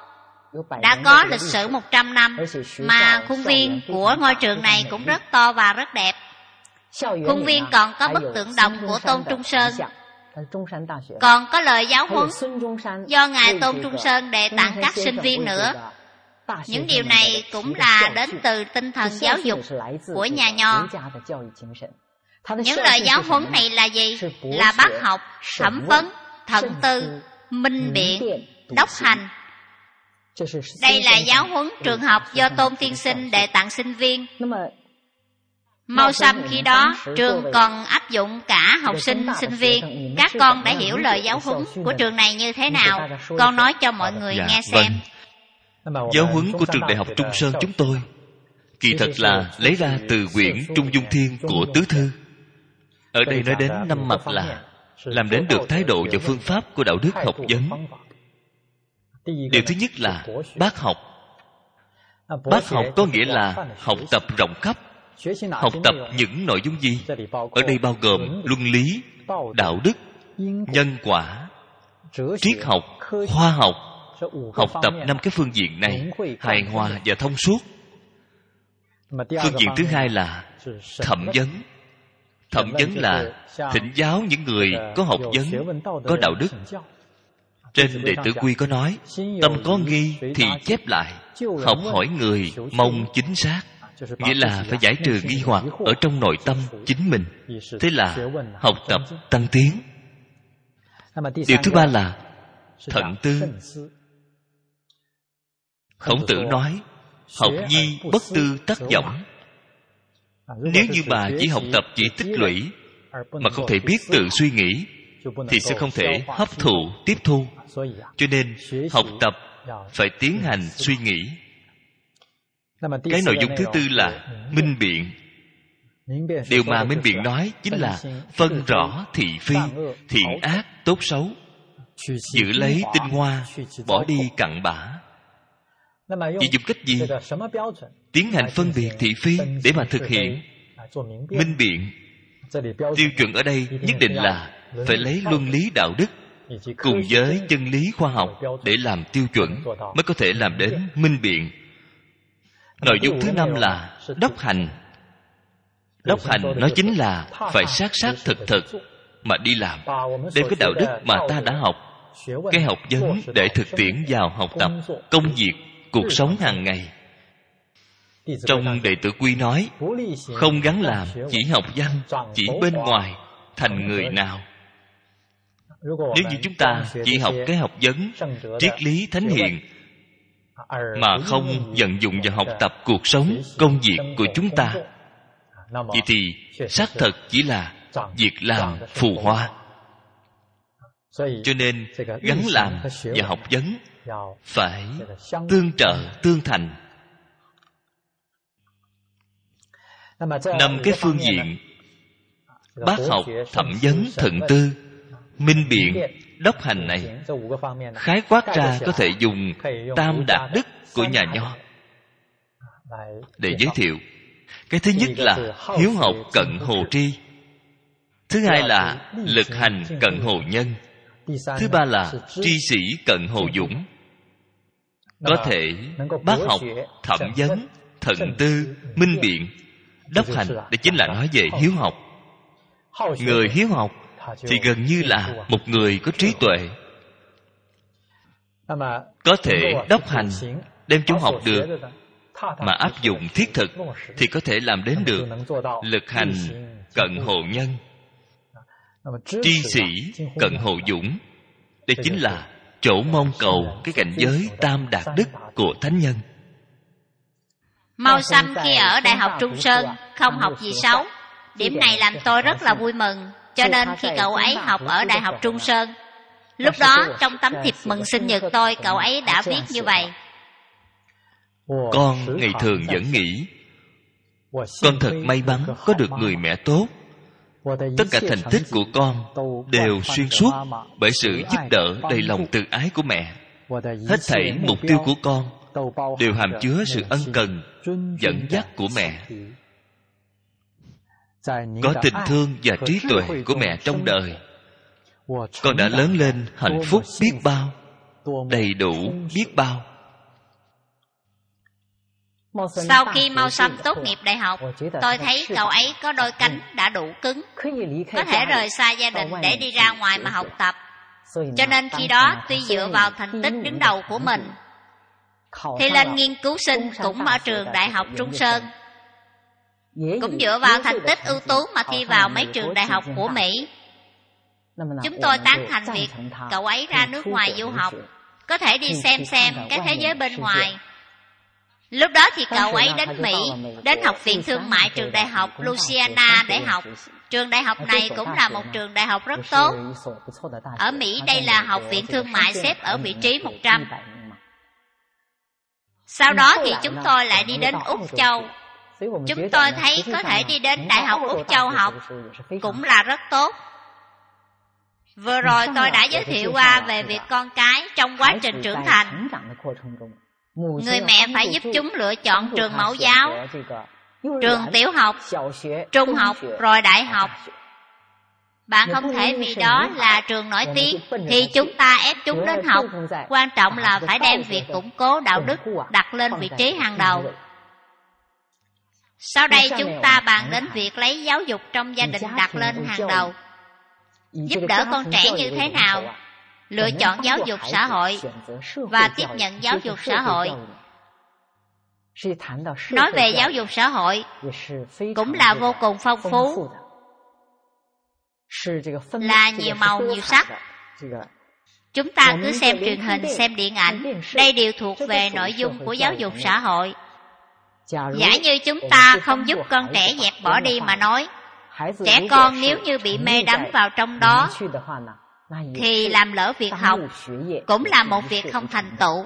đã có lịch sử một trăm năm, mà khuôn viên của ngôi trường này cũng rất to và rất đẹp. Khuôn viên còn có bức tượng đồng của Tôn Trung Sơn, còn có lời giáo huấn do Ngài Tôn Trung Sơn đề tặng các sinh viên nữa. Những điều này cũng là đến từ tinh thần giáo dục của nhà Nho. Những lời giáo huấn này là gì? Là bác học, thẩm vấn, thận tư, minh biện, đốc hành. Đây là giáo huấn trường học do Tôn Tiên Sinh đề tặng sinh viên. Mau xăm khi đó, trường còn áp dụng cả học sinh, sinh viên. Các con đã hiểu lời giáo huấn của trường này như thế nào? Con nói cho mọi người dạ, nghe xem. Vâng. Giáo huấn của trường Đại học Trung Sơn chúng tôi kỳ thật là lấy ra từ quyển Trung Dung Thiên của Tứ Thư. Ở đây nói đến năm mặt là làm đến được thái độ và phương pháp của đạo đức học vấn. Điều thứ nhất là bác học. Bác học có nghĩa là học tập rộng khắp. Học tập những nội dung gì? Ở đây bao gồm luân lý, đạo đức, nhân quả, triết học, khoa học. Học tập năm cái phương diện này hài hòa và thông suốt. Phương diện thứ hai là thẩm vấn. Thẩm vấn là thỉnh giáo những người có học vấn, có đạo đức. Trên Đệ Tử Quy có nói, tâm có nghi thì chép lại, học hỏi người mong chính xác. Nghĩa là phải giải trừ nghi hoặc ở trong nội tâm chính mình. Thế là học tập tăng tiến. Điều thứ ba là thận tư. Khổng Tử nói, học nhi bất tư tắc võng. Nếu như bà chỉ học tập chỉ tích lũy mà không thể biết tự suy nghĩ thì sẽ không thể hấp thụ tiếp thu. Cho nên học tập phải tiến hành suy nghĩ. Cái nội dung thứ tư là minh biện. Điều mà minh biện nói chính là phân rõ thị phi, thiện ác, tốt xấu, giữ lấy tinh hoa, bỏ đi cặn bã. Chỉ dùng cách gì? Tiến hành phân biệt thị phi để mà thực hiện minh biện. Tiêu chuẩn ở đây nhất định là phải lấy luân lý đạo đức cùng với chân lý khoa học để làm tiêu chuẩn, mới có thể làm đến minh biện. Nội dung thứ năm là đốc hành. Đốc hành nói chính là phải sát sát thực thực mà đi làm, đem cái đạo đức mà ta đã học, cái học vấn để thực tiễn vào học tập, công việc, cuộc sống hàng ngày. Trong Đệ Tử Quy nói, không gắng làm chỉ học văn, chỉ bên ngoài thành người nào. Nếu như chúng ta chỉ học cái học vấn, triết lý thánh hiền mà không vận dụng vào học tập cuộc sống, công việc của chúng ta, vậy thì xác thật chỉ là việc làm phù hoa. Cho nên gắng làm và học vấn phải tương trợ tương thành. Năm cái phương diện bác học, thẩm vấn, thận tư, minh biện, đốc hành này khái quát ra có thể dùng tam đạt đức của nhà Nho để giới thiệu. Cái thứ nhất là hiếu học cận hồ tri, thứ hai là lực hành cận hồ nhân, thứ ba là tri sĩ cận hồ dũng. Có thể bác học, thẩm vấn, thận tư, minh biện, đốc hành để chính là nói về hiếu học. Người hiếu học thì gần như là một người có trí tuệ. Có thể đốc hành, đem chúng học được mà áp dụng thiết thực thì có thể làm đến được lực hành cận hồ nhân, tri sĩ cận hồ dũng. Đây chính là chỗ mong cầu cái cảnh giới tam đạt đức của thánh nhân. Mau Xăm khi ở Đại học Trung Sơn không học gì xấu. Điểm này làm tôi rất là vui mừng. Cho nên khi cậu ấy học ở Đại học Trung Sơn, lúc đó trong tấm thiệp mừng sinh nhật tôi, cậu ấy đã viết như vậy: con ngày thường vẫn nghĩ con thật may mắn có được người mẹ tốt. Tất cả thành tích của con đều xuyên suốt bởi sự giúp đỡ đầy lòng từ ái của mẹ. Hết thảy mục tiêu của con đều hàm chứa sự ân cần dẫn dắt của mẹ. Có tình thương và trí tuệ của mẹ trong đời, con đã lớn lên hạnh phúc biết bao, đầy đủ biết bao. Sau khi Mao Sâm tốt nghiệp đại học, tôi thấy cậu ấy có đôi cánh đã đủ cứng, có thể rời xa gia đình để đi ra ngoài mà học tập. Cho nên khi đó, tuy dựa vào thành tích đứng đầu của mình, thì lên nghiên cứu sinh cũng ở trường Đại học Trung Sơn, cũng dựa vào thành tích ưu tú mà thi vào mấy trường đại học của Mỹ. Chúng tôi tán thành việc cậu ấy ra nước ngoài du học, có thể đi xem xem cái thế giới bên ngoài. Lúc đó thì cậu ấy đến Mỹ, đến Học viện Thương mại trường đại học Louisiana để học. Trường đại học này cũng là một trường đại học rất tốt. Ở Mỹ đây là Học viện Thương mại xếp ở vị trí một trăm. Sau đó thì chúng tôi lại đi đến Úc Châu. Chúng tôi thấy có thể đi đến Đại học Úc Châu học cũng là rất tốt. Vừa rồi tôi đã giới thiệu qua về việc con cái trong quá trình trưởng thành, người mẹ phải giúp chúng lựa chọn trường mẫu giáo, trường tiểu học, trung học, rồi đại học. Bạn không thể vì đó là trường nổi tiếng thì chúng ta ép chúng đến học. Quan trọng là phải đem việc củng cố đạo đức đặt lên vị trí hàng đầu. Sau đây chúng ta bàn đến việc lấy giáo dục trong gia đình đặt lên hàng đầu. Giúp đỡ con trẻ như thế nào? Lựa chọn giáo dục xã hội và tiếp nhận giáo dục xã hội. Nói về giáo dục xã hội cũng là vô cùng phong phú, là nhiều màu nhiều sắc. Chúng ta cứ xem truyền hình, xem điện ảnh, đây đều thuộc về nội dung của giáo dục xã hội. Giả như chúng ta không giúp con trẻ dẹp bỏ đi mà nói, trẻ con nếu như bị mê đắm vào trong đó thì làm lỡ việc học cũng là một việc không thành tựu.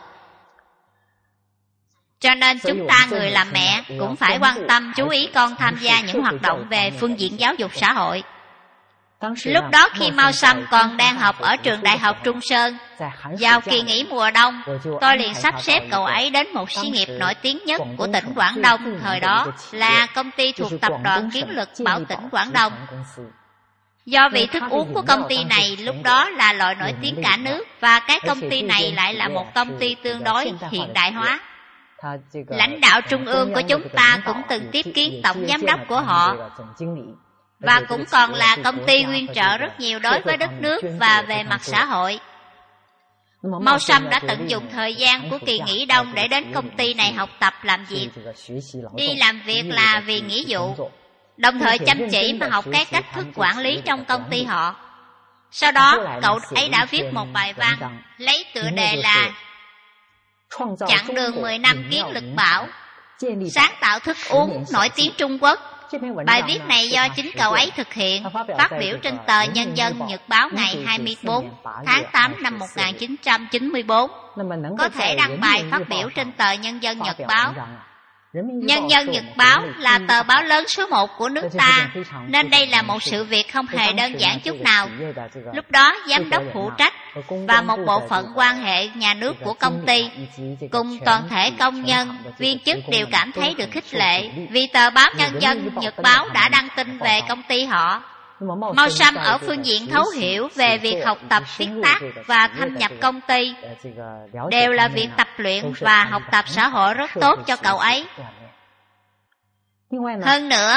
Cho nên chúng ta người làm mẹ cũng phải quan tâm chú ý con tham gia những hoạt động về phương diện giáo dục xã hội. Lúc đó khi Mao Sâm còn đang học ở trường Đại học Trung Sơn, vào kỳ nghỉ mùa đông, tôi liền sắp xếp cậu ấy đến một xí nghiệp nổi tiếng nhất của tỉnh Quảng Đông thời đó, là công ty thuộc tập đoàn Kiến lực Bảo Tỉnh Quảng Đông. Do vị thức uống của công ty này lúc đó là loại nổi tiếng cả nước, và cái công ty này lại là một công ty tương đối hiện đại hóa. Lãnh đạo trung ương của chúng ta cũng từng tiếp kiến tổng giám đốc của họ, và cũng còn là công ty quyên trợ rất nhiều đối với đất nước và về mặt xã hội. Mao Sâm đã tận dụng thời gian của kỳ nghỉ đông để đến công ty này học tập làm việc. Đi làm việc là vì nghĩa vụ, đồng thời chăm chỉ mà học cái cách thức quản lý trong công ty họ. Sau đó, cậu ấy đã viết một bài văn lấy tựa đề là Chặng đường mười năm Kiến lực Bảo, sáng tạo thức uống nổi tiếng Trung Quốc. Bài viết này do chính cậu ấy thực hiện, phát biểu trên tờ Nhân dân Nhật báo ngày hai mươi tư tháng tám năm một nghìn chín trăm chín mươi tư. Có thể đăng bài phát biểu trên tờ Nhân dân Nhật báo. Nhân dân Nhật báo là tờ báo lớn số một của nước ta, nên đây là một sự việc không hề đơn giản chút nào. Lúc đó, giám đốc phụ trách và một bộ phận quan hệ nhà nước của công ty cùng toàn thể công nhân, viên chức đều cảm thấy được khích lệ vì tờ báo Nhân dân Nhật báo đã đăng tin về công ty họ. Mao Sâm ở phương diện thấu hiểu về việc học tập, viết tác và thâm nhập công ty đều là việc tập luyện và học tập xã hội rất tốt cho cậu ấy. Hơn nữa,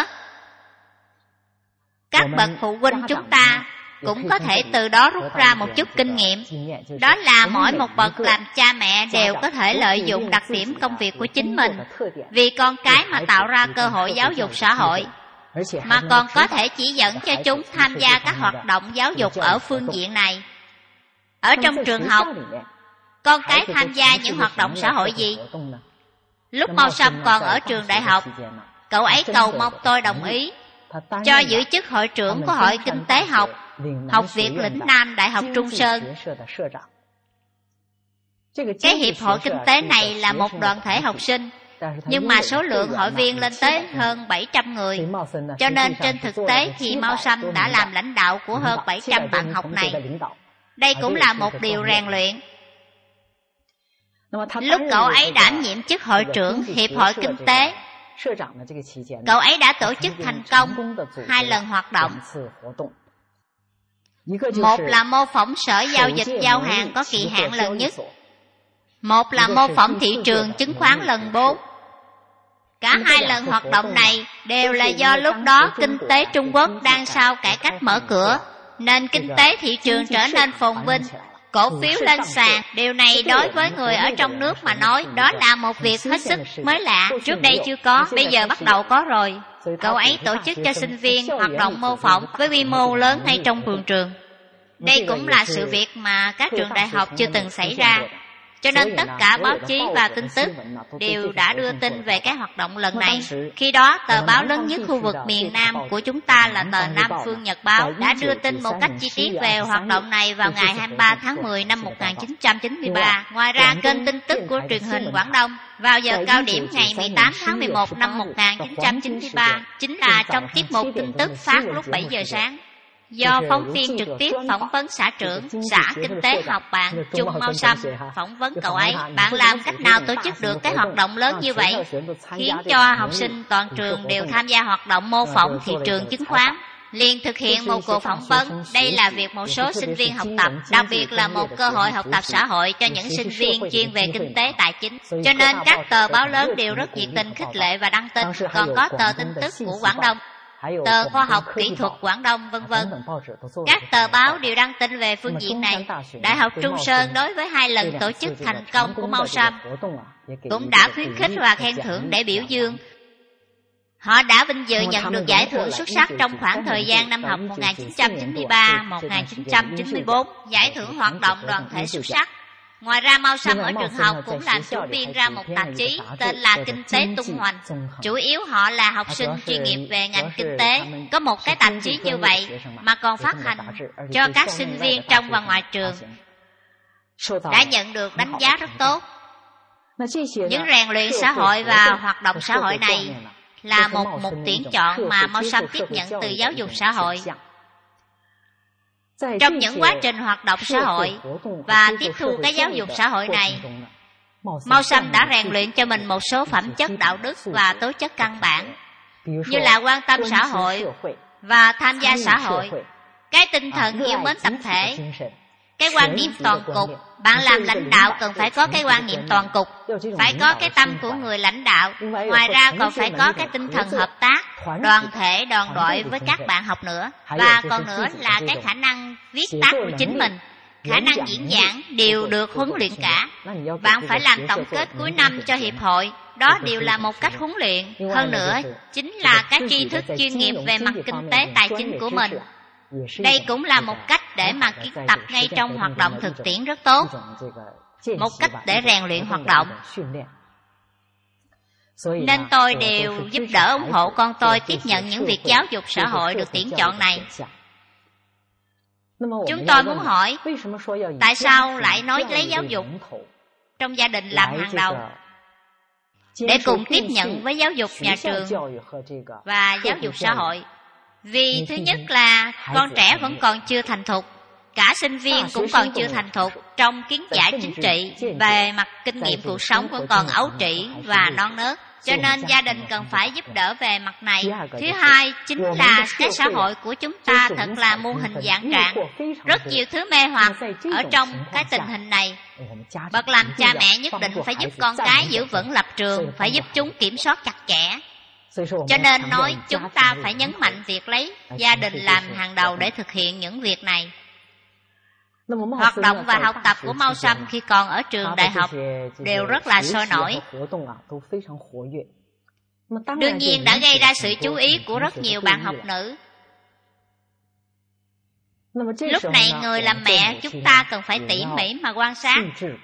các bậc phụ huynh chúng ta cũng có thể từ đó rút ra một chút kinh nghiệm. Đó là mỗi một bậc làm cha mẹ đều có thể lợi dụng đặc điểm công việc của chính mình vì con cái mà tạo ra cơ hội giáo dục xã hội, mà còn có thể chỉ dẫn cho chúng tham gia các hoạt động giáo dục ở phương diện này. Ở trong trường học, con cái tham gia những hoạt động xã hội gì? Lúc Mao Sâm còn ở trường đại học, cậu ấy cầu mong tôi đồng ý cho giữ chức hội trưởng của Hội Kinh tế học, Học viện Lĩnh Nam Đại học Trung Sơn. Cái hiệp hội kinh tế này là một đoàn thể học sinh, nhưng mà số lượng hội viên lên tới hơn bảy trăm người. Cho nên trên thực tế thì Mao Sâm đã làm lãnh đạo của hơn bảy trăm bạn học này. Đây cũng là một điều rèn luyện. Lúc cậu ấy đảm nhiệm chức hội trưởng Hiệp hội Kinh tế, cậu ấy đã tổ chức thành công hai lần hoạt động. Một là mô phỏng sở giao dịch giao hàng có kỳ hạn lần nhất. Một là mô phỏng thị trường chứng khoán lần bốn. Cả hai lần hoạt động này đều là do lúc đó kinh tế Trung Quốc đang sau cải cách mở cửa, nên kinh tế thị trường trở nên phồn vinh, cổ phiếu lên sàn. Điều này đối với người ở trong nước mà nói, đó là một việc hết sức mới lạ, trước đây chưa có, bây giờ bắt đầu có rồi. Cậu ấy tổ chức cho sinh viên hoạt động mô phỏng với quy mô lớn ngay trong vườn trường. Đây cũng là sự việc mà các trường đại học chưa từng xảy ra. Cho nên tất cả báo chí và tin tức đều đã đưa tin về cái hoạt động lần này. Khi đó, tờ báo lớn nhất khu vực miền Nam của chúng ta là tờ Nam Phương Nhật Báo đã đưa tin một cách chi tiết về hoạt động này vào ngày hai mươi ba tháng mười năm một nghìn chín trăm chín mươi ba. Ngoài ra, kênh tin tức của truyền hình Quảng Đông vào giờ cao điểm ngày mười tám tháng mười một năm một nghìn chín trăm chín mươi ba chính là trong tiết mục tin tức phát lúc bảy giờ sáng. Do phóng viên trực tiếp phỏng vấn xã trưởng xã kinh tế học bạn Chung Mao Sâm, phỏng vấn cậu ấy, bạn làm cách nào tổ chức được cái hoạt động lớn như vậy, khiến cho học sinh toàn trường đều tham gia hoạt động mô phỏng thị trường chứng khoán? Liền thực hiện một cuộc phỏng vấn. Đây là việc một số sinh viên học tập, đặc biệt là một cơ hội học tập xã hội cho những sinh viên chuyên về kinh tế tài chính. Cho nên các tờ báo lớn đều rất nhiệt tình khích lệ và đăng tin. Còn có tờ tin tức của Quảng Đông, tờ khoa học kỹ thuật Quảng Đông, vân vân. Các tờ báo đều đăng tin về phương diện này. Đại học Trung Sơn đối với hai lần tổ chức thành công của Mao Sâm cũng đã khuyến khích và khen thưởng để biểu dương. Họ đã vinh dự nhận được giải thưởng xuất sắc trong khoảng thời gian năm học một nghìn chín trăm chín mươi ba đến một nghìn chín trăm chín mươi tư, giải thưởng hoạt động đoàn thể xuất sắc. Ngoài ra, Mao Sâm ở trường học cũng làm chủ biên ra một tạp chí tên là Kinh tế Tung Hoành. Chủ yếu họ là học sinh chuyên nghiệp về ngành kinh tế. Có một cái tạp chí như vậy mà còn phát hành cho các sinh viên trong và ngoài trường, đã nhận được đánh giá rất tốt. Những rèn luyện xã hội và hoạt động xã hội này là một mục tuyển chọn mà Mao Sâm tiếp nhận từ giáo dục xã hội. Trong những quá trình hoạt động xã hội và tiếp thu cái giáo dục xã hội này, Mao Sâm đã rèn luyện cho mình một số phẩm chất đạo đức và tố chất căn bản, như là quan tâm xã hội và tham gia xã hội, cái tinh thần yêu mến tập thể, cái quan niệm toàn cục. Bạn làm lãnh đạo cần phải có cái quan niệm toàn cục, phải có cái tâm của người lãnh đạo. Ngoài ra còn phải có cái tinh thần hợp tác, đoàn thể, đoàn đội với các bạn học nữa. Và còn nữa là cái khả năng viết tác của chính mình, khả năng diễn giảng đều được huấn luyện cả. Bạn phải làm tổng kết cuối năm cho hiệp hội, đó đều là một cách huấn luyện. Hơn nữa chính là cái tri thức chuyên nghiệp về mặt kinh tế tài chính của mình. Đây cũng là một cách để mà kiến tập ngay trong hoạt động thực tiễn rất tốt, một cách để rèn luyện hoạt động. Nên tôi đều giúp đỡ ủng hộ con tôi tiếp nhận những việc giáo dục xã hội được tuyển chọn này. Chúng tôi muốn hỏi, tại sao lại nói lấy giáo dục trong gia đình làm hàng đầu, để cùng tiếp nhận với giáo dục nhà trường và giáo dục xã hội? Vì thứ nhất là con trẻ vẫn còn chưa thành thục, cả sinh viên cũng còn chưa thành thục trong kiến giải chính trị, về mặt kinh nghiệm cuộc sống vẫn còn ấu trĩ và non nớt. Cho nên gia đình cần phải giúp đỡ về mặt này. Thứ hai chính là cái xã hội của chúng ta thật là muôn hình vạn trạng, rất nhiều thứ mê hoặc ở trong cái tình hình này. Bậc làm cha mẹ nhất định phải giúp con cái giữ vững lập trường, phải giúp chúng kiểm soát chặt chẽ. Cho nên nói chúng ta phải nhấn mạnh việc lấy gia đình làm hàng đầu để thực hiện những việc này. Hoạt động và học tập của Mao Sâm khi còn ở trường đại học đều rất là sôi nổi. Đương nhiên đã gây ra sự chú ý của rất nhiều bạn học nữ. Lúc này người làm mẹ chúng ta cần phải tỉ mỉ mà quan sát.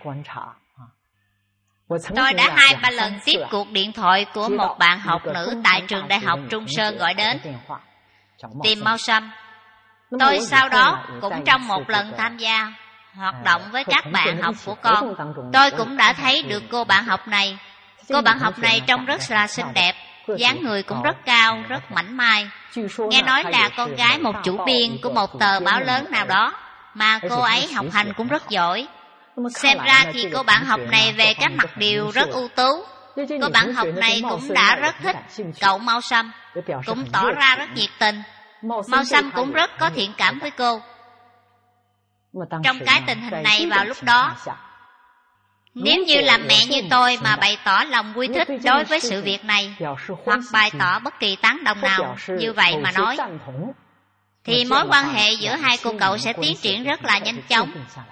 Tôi đã hai ba lần tiếp cuộc điện thoại của một bạn học nữ tại trường đại học Trung Sơn gọi đến tìm Mao Sâm. Tôi sau đó cũng trong một lần tham gia hoạt động với các bạn học của con, tôi cũng đã thấy được cô bạn học này. Cô bạn học này trông rất là xinh đẹp, dáng người cũng rất cao, rất mảnh mai. Nghe nói là con gái một chủ biên của một tờ báo lớn nào đó, mà cô ấy học hành cũng rất giỏi. Xem ra thì cô bạn học này về các mặt đều rất ưu tú. Cô bạn học này cũng đã rất thích cậu Mao Sâm, cũng tỏ ra rất nhiệt tình. Mao Sâm cũng rất có thiện cảm với cô. Trong cái tình hình này vào lúc đó, Nếu như là mẹ như tôi mà bày tỏ lòng vui thích đối với sự việc này, hoặc bày tỏ bất kỳ tán đồng nào như vậy mà nói, thì mối quan hệ giữa hai cô cậu sẽ tiến triển rất là nhanh chóng.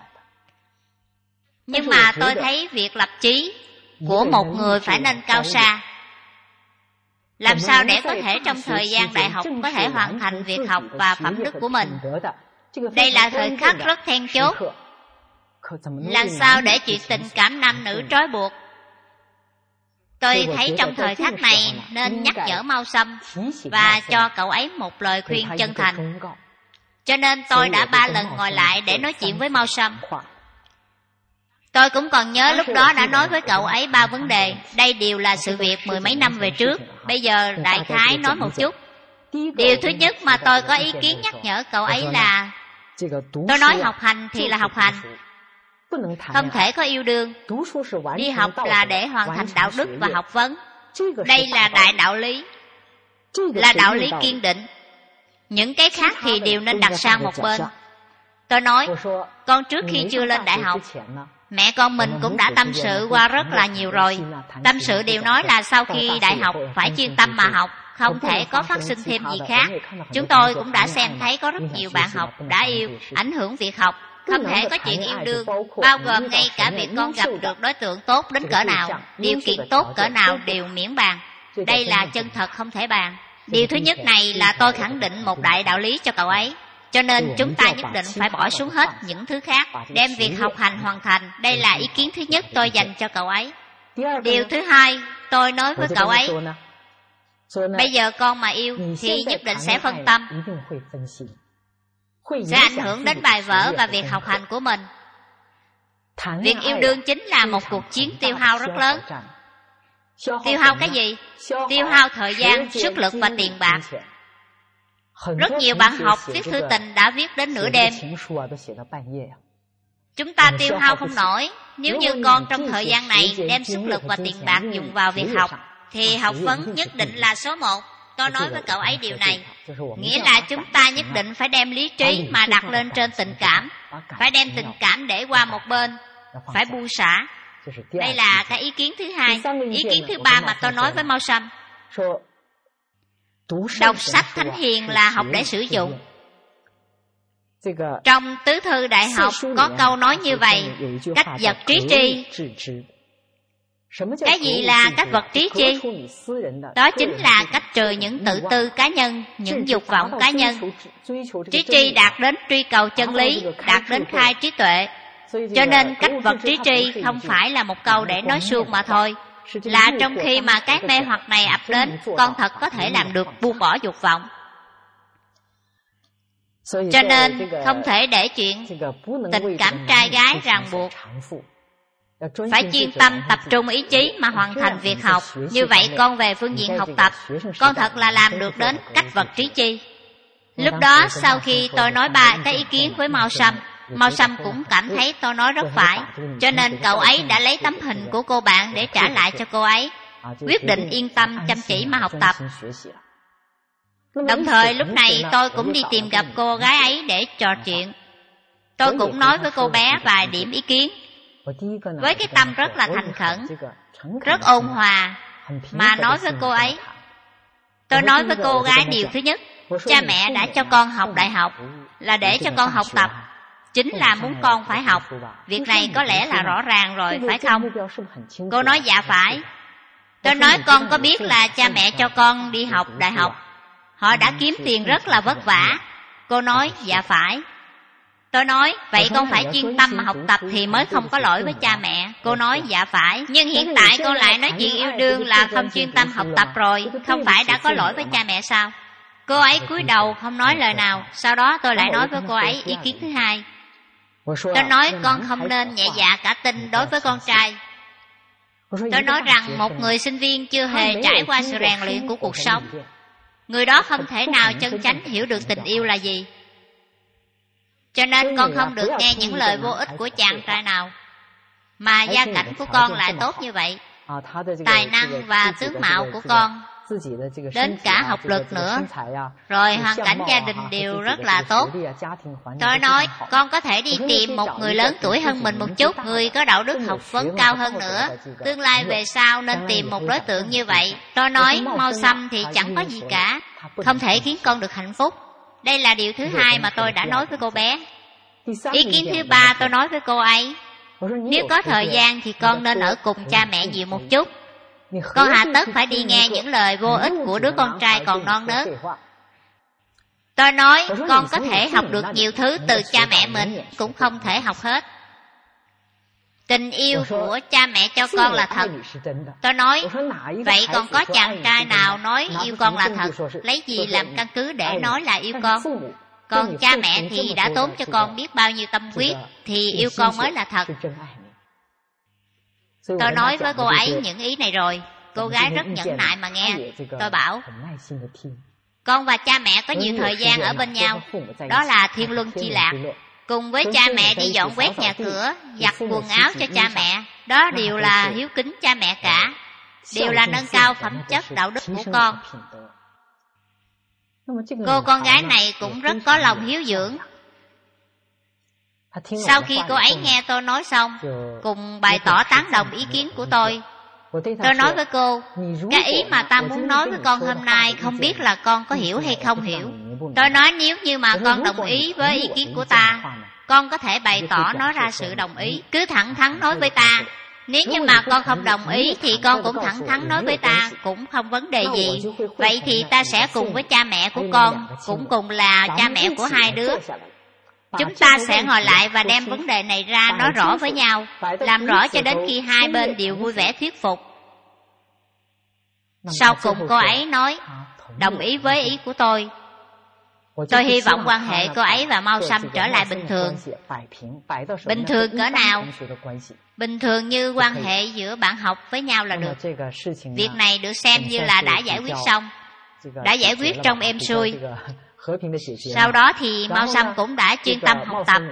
Nhưng mà tôi thấy việc lập chí của một người phải nên cao xa. Làm sao để có thể trong thời gian đại học có thể hoàn thành việc học và phẩm đức của mình? Đây là thời khắc rất then chốt. Làm sao để chuyện tình cảm nam nữ trói buộc? Tôi thấy trong thời khắc này nên nhắc nhở Mao Sâm và cho cậu ấy một lời khuyên chân thành. Cho nên tôi đã ba lần ngồi lại để nói chuyện với Mao Sâm. Tôi cũng còn nhớ lúc đó đã nói với cậu ấy ba vấn đề. Đây đều là sự việc mười mấy năm về trước. Bây giờ đại khái nói một chút. Điều thứ nhất mà tôi có ý kiến nhắc nhở cậu ấy là, tôi nói học hành thì là học hành, không thể có yêu đương. Đi học là để hoàn thành đạo đức và học vấn. Đây là đại đạo lý, là đạo lý kiên định. Những cái khác thì đều nên đặt sang một bên. Tôi nói, con trước khi chưa lên đại học, mẹ con mình cũng đã tâm sự qua rất là nhiều rồi. Tâm sự đều nói là sau khi đại học phải chuyên tâm mà học, không thể có phát sinh thêm gì khác. Chúng tôi cũng đã xem thấy có rất nhiều bạn học đã yêu, ảnh hưởng việc học. Không thể có chuyện yêu đương, bao gồm ngay cả việc con gặp được đối tượng tốt đến cỡ nào, điều kiện tốt cỡ nào đều miễn bàn. Đây là chân thật không thể bàn. Điều thứ nhất này là tôi khẳng định một đại đạo lý cho cậu ấy. Cho nên chúng ta nhất định phải bỏ xuống hết những thứ khác, đem việc học hành hoàn thành. Đây là ý kiến thứ nhất tôi dành cho cậu ấy. Điều thứ hai, tôi nói với cậu ấy, bây giờ con mà yêu thì nhất định sẽ phân tâm, sẽ ảnh hưởng đến bài vở và việc học hành của mình. Việc yêu đương chính là một cuộc chiến tiêu hao rất lớn. Tiêu hao cái gì? Tiêu hao thời gian, sức lực và tiền bạc. Rất nhiều bạn học viết thư tình đã viết đến nửa đêm. Chúng ta tiêu hao không nổi. Nếu như con trong thời gian này đem sức lực và tiền bạc dùng vào việc học, thì học vấn nhất định là số một. Tôi nói với cậu ấy điều này, nghĩa là chúng ta nhất định phải đem lý trí mà đặt lên trên tình cảm, phải đem tình cảm để qua một bên, phải buông xả. Đây là cái ý kiến thứ hai. Ý kiến thứ ba mà tôi nói với Mao Sâm, đọc sách thánh hiền là học để sử dụng. Trong tứ thư đại học có câu nói như vậy, cách vật trí tri. Cái gì là cách vật trí chi? Đó chính là cách trừ những tự tư cá nhân, những dục vọng cá nhân. Trí tri đạt đến truy cầu chân lý, đạt đến khai trí tuệ. Cho nên cách vật trí tri không phải là một câu để nói suông mà thôi. Là trong khi mà cái mê hoặc này ập đến, con thật có thể làm được buông bỏ dục vọng. Cho nên không thể để chuyện tình cảm trai gái ràng buộc. Phải chuyên tâm tập trung ý chí mà hoàn thành việc học. Như vậy con về phương diện học tập, con thật là làm được đến cách vật trí chi. Lúc đó sau khi tôi nói ba cái ý kiến với Mao Sâm, Mao Sâm cũng cảm thấy tôi nói rất phải. Cho nên cậu ấy đã lấy tấm hình của cô bạn để trả lại cho cô ấy, quyết định yên tâm chăm chỉ mà học tập. Đồng thời lúc này tôi cũng đi tìm gặp cô gái ấy để trò chuyện. Tôi cũng nói với cô bé vài điểm ý kiến, với cái tâm rất là thành khẩn, rất ôn hòa mà nói với cô ấy. Tôi nói với cô gái điều thứ nhất, cha mẹ đã cho con học đại học là để cho con học tập, chính là muốn con phải học. Việc này có lẽ là rõ ràng rồi, phải không? Cô nói dạ phải. Tôi nói con có biết là cha mẹ cho con đi học đại học, họ đã kiếm tiền rất là vất vả. Cô nói dạ phải. Tôi nói vậy con phải chuyên tâm mà học tập thì mới không có lỗi với cha mẹ. Cô nói dạ phải. Nhưng hiện tại con lại nói chuyện yêu đương là không chuyên tâm học tập rồi, không phải đã có lỗi với cha mẹ sao? Cô ấy cúi đầu không nói lời nào. Sau đó tôi lại nói với cô ấy ý kiến thứ hai. Tôi nói con không nên nhẹ dạ cả tin đối với con trai. Tôi nói rằng một người sinh viên chưa hề trải qua sự rèn luyện của cuộc sống, người đó không thể nào chân chánh hiểu được tình yêu là gì. Cho nên con không được nghe những lời vô ích của chàng trai nào. Mà gia cảnh của con lại tốt như vậy, tài năng và tướng mạo của con đến cả học lực nữa. Rồi hoàn cảnh gia đình đều rất là tốt. Tôi nói, con có thể đi tìm một người lớn tuổi hơn mình một chút, người có đạo đức học vấn cao hơn nữa. Tương lai về sau nên tìm một đối tượng như vậy. Tôi nói, Mao Sâm thì chẳng có gì cả, không thể khiến con được hạnh phúc. Đây là điều thứ hai mà tôi đã nói với cô bé. Ý kiến thứ ba tôi nói với cô ấy, nếu có thời gian thì con nên ở cùng cha mẹ nhiều một chút. Con hà tất phải đi nghe những lời vô ích của đứa con trai còn non nớt. Tôi nói, con có thể học được nhiều thứ từ cha mẹ mình, cũng không thể học hết. Tình yêu của cha mẹ cho con là thật. Tôi nói, vậy còn có chàng trai nào nói yêu con là thật, lấy gì làm căn cứ để nói là yêu con? Còn cha mẹ thì đã tốn cho con biết bao nhiêu tâm huyết, thì yêu con mới là thật. Tôi nói với cô ấy những ý này rồi. Cô gái rất nhẫn nại mà nghe. Tôi bảo, con và cha mẹ có nhiều thời gian ở bên nhau, đó là thiên luân chi lạc. Cùng với cha mẹ đi dọn quét nhà cửa, giặt quần áo cho cha mẹ, đó đều là hiếu kính cha mẹ cả, đều là nâng cao phẩm chất đạo đức của con. Cô con gái này cũng rất có lòng hiếu dưỡng. Sau khi cô ấy nghe tôi nói xong, cùng bày tỏ tán đồng ý kiến của tôi, tôi nói với cô, cái ý mà ta muốn nói với con hôm nay không biết là con có hiểu hay không hiểu. Tôi nói nếu như mà con đồng ý với ý kiến của ta, con có thể bày tỏ nói ra sự đồng ý, cứ thẳng thắn nói với ta. Nếu như mà con không đồng ý thì con cũng thẳng thắn nói với ta, cũng không vấn đề gì. Vậy thì ta sẽ cùng với cha mẹ của con, cũng cùng là cha mẹ của hai đứa, chúng ta sẽ ngồi lại và đem vấn đề này ra nói rõ với nhau, làm rõ cho đến khi hai bên đều vui vẻ thuyết phục. Sau cùng cô ấy nói, đồng ý với ý của tôi. Tôi hy vọng quan hệ cô ấy và Mao Sâm trở lại bình thường. Bình thường cỡ nào? Bình thường như quan hệ giữa bạn học với nhau là được. Việc này được xem như là đã giải quyết xong, đã giải quyết trong êm xuôi. Sau đó thì Mao Sâm cũng đã chuyên tâm học tập.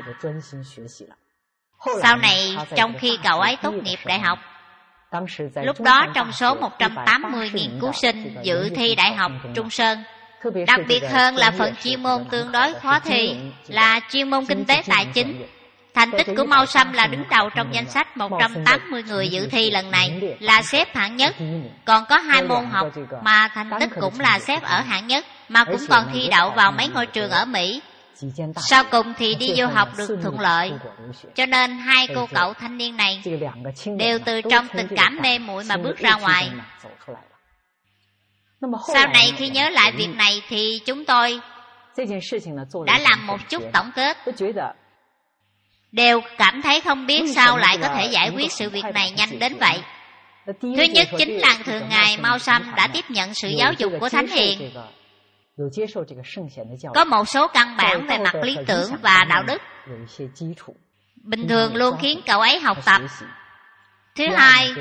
Sau này, trong khi cậu ấy tốt nghiệp đại học, lúc đó trong số một trăm tám mươi nghiên cứu sinh dự thi Đại học Trung Sơn, đặc biệt hơn là phần chuyên môn tương đối khó thi là chuyên môn kinh tế tài chính. Thành tích của Mao Sâm là đứng đầu trong danh sách một trăm tám mươi người dự thi lần này, là xếp hạng nhất. Còn có hai môn học mà thành tích cũng là xếp ở hạng nhất, mà cũng còn thi đậu vào mấy ngôi trường ở Mỹ. Sau cùng thì đi du học được thuận lợi. Cho nên hai cô cậu thanh niên này đều từ trong tình cảm mê muội mà bước ra ngoài. Sau này khi nhớ lại việc này thì chúng tôi đã làm một chút tổng kết, đều cảm thấy không biết sao lại có thể giải quyết sự việc này nhanh đến vậy. Thứ nhất chính là thường ngày Mao Sâm đã tiếp nhận sự giáo dục của Thánh Hiền, có một số căn bản về mặt lý tưởng và đạo đức, bình thường luôn khiến cậu ấy học tập. Thứ hai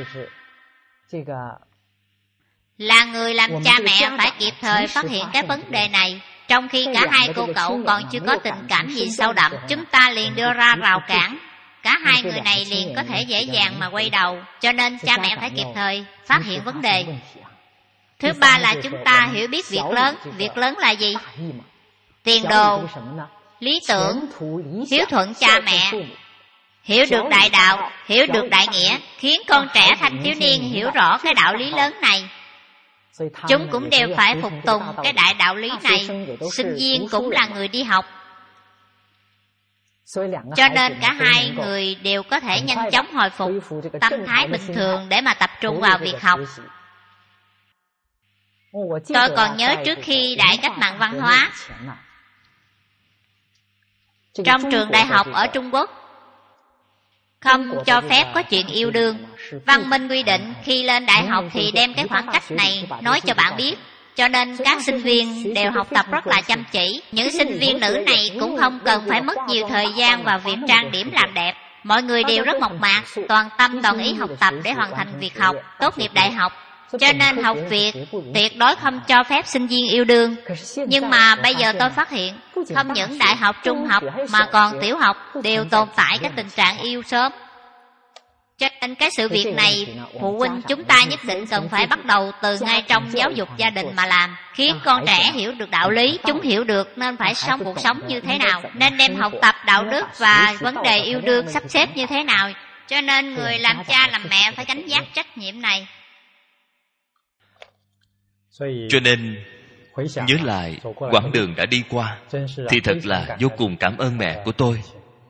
là người làm cha mẹ phải kịp thời phát hiện cái vấn đề này. Trong khi cả hai cô cậu còn chưa có tình cảm gì sâu đậm, chúng ta liền đưa ra rào cản, cả hai người này liền có thể dễ dàng mà quay đầu. Cho nên cha mẹ phải kịp thời phát hiện vấn đề. Thứ ba là chúng ta hiểu biết việc lớn. Việc lớn là gì? Tiền đồ, lý tưởng, hiếu thuận cha mẹ, hiểu được đại đạo, hiểu được đại nghĩa, khiến con trẻ thanh thiếu niên hiểu rõ cái đạo lý lớn này. Chúng cũng đều phải phục tùng cái đại đạo lý này. Sinh viên cũng là người đi học, cho nên cả hai người đều có thể nhanh chóng hồi phục tâm thái bình thường để mà tập trung vào việc học. Tôi còn nhớ trước khi đại cách mạng văn hóa, trong trường đại học ở Trung Quốc không cho phép có chuyện yêu đương. Văn minh quy định khi lên đại học thì đem cái khoảng cách này nói cho bạn biết. Cho nên các sinh viên đều học tập rất là chăm chỉ. Những sinh viên nữ này cũng không cần phải mất nhiều thời gian vào việc trang điểm làm đẹp. Mọi người đều rất mộc mạc, toàn tâm toàn ý học tập để hoàn thành việc học, tốt nghiệp đại học. Cho nên học Việt tuyệt đối không cho phép sinh viên yêu đương. Nhưng mà bây giờ tôi phát hiện, không những đại học, trung học mà còn tiểu học đều tồn tại cái tình trạng yêu sớm. Cho nên nên cái sự việc này phụ huynh chúng ta nhất định cần phải bắt đầu từ ngay trong giáo dục gia đình mà làm, khiến con trẻ hiểu được đạo lý, chúng hiểu được nên phải sống cuộc sống như thế nào, nên đem học tập đạo đức và vấn đề yêu đương sắp xếp như thế nào. Cho nên người làm cha làm mẹ phải gánh vác trách nhiệm này. Cho nên nhớ lại quãng đường đã đi qua thì thật là vô cùng cảm ơn mẹ của tôi.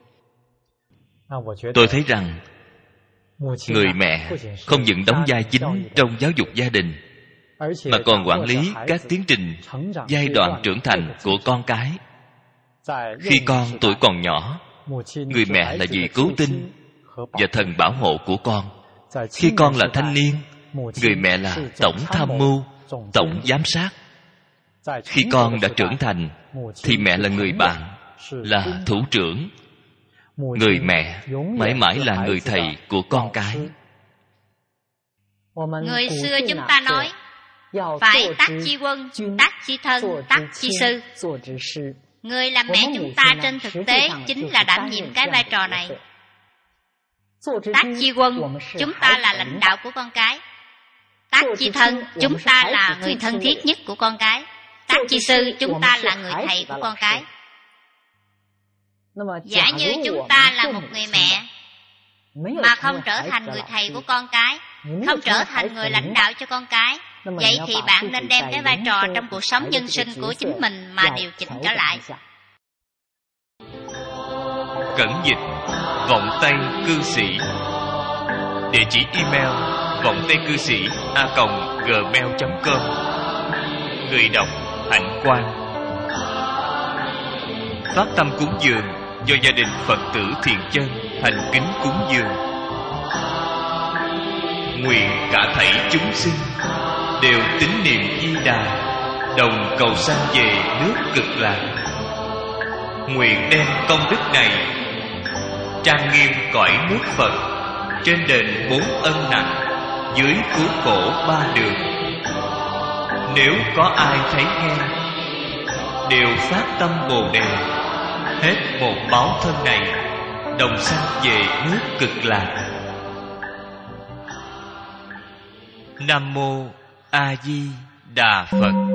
Tôi thấy rằng người mẹ không những đóng vai chính trong giáo dục gia đình, mà còn quản lý các tiến trình giai đoạn trưởng thành của con cái. Khi con tuổi còn nhỏ, người mẹ là vị cứu tinh và thần bảo hộ của con. Khi con là thanh niên, người mẹ là tổng tham mưu, tổng giám sát. Khi con đã trưởng thành thì mẹ là người bạn, là thủ trưởng. Người mẹ mãi mãi là người thầy của con cái. Người xưa chúng ta nói phải tác chi quân, tác chi thân, tác chi sư. Người làm mẹ chúng ta trên thực tế chính là đảm nhiệm cái vai trò này. Tác chi quân, chúng ta là lãnh đạo của con cái. Tác chi thân, chúng ta là người thân thiết nhất của con cái. Tác chi sư, chúng ta là người thầy của con cái. Giả như chúng ta là một người mẹ mà không trở thành người thầy của con cái, không trở thành người lãnh đạo cho con cái, vậy thì bạn nên đem cái vai trò trong cuộc sống nhân sinh của chính mình mà điều chỉnh trở lại. Cẩn dịch Vọng Tây Cư Sĩ. Địa chỉ email vọng tây cư sĩ a còng gmail chấm com. Người đọc Hạnh Quang. Phát tâm cúng dường do gia đình Phật tử Thiện Chân thành kính cúng dường. Nguyện cả thảy chúng sinh đều tín niệm Di Đà, đồng cầu sanh về nước Cực Lạc. Nguyện đem công đức này trang nghiêm cõi nước Phật, trên đền bốn ân nặng, dưới cứu khổ ba đường. Nếu có ai thấy nghe, đều phát tâm Bồ Đề, hết một báo thân này, đồng sanh về nước Cực Lạc. Nam mô A Di Đà Phật.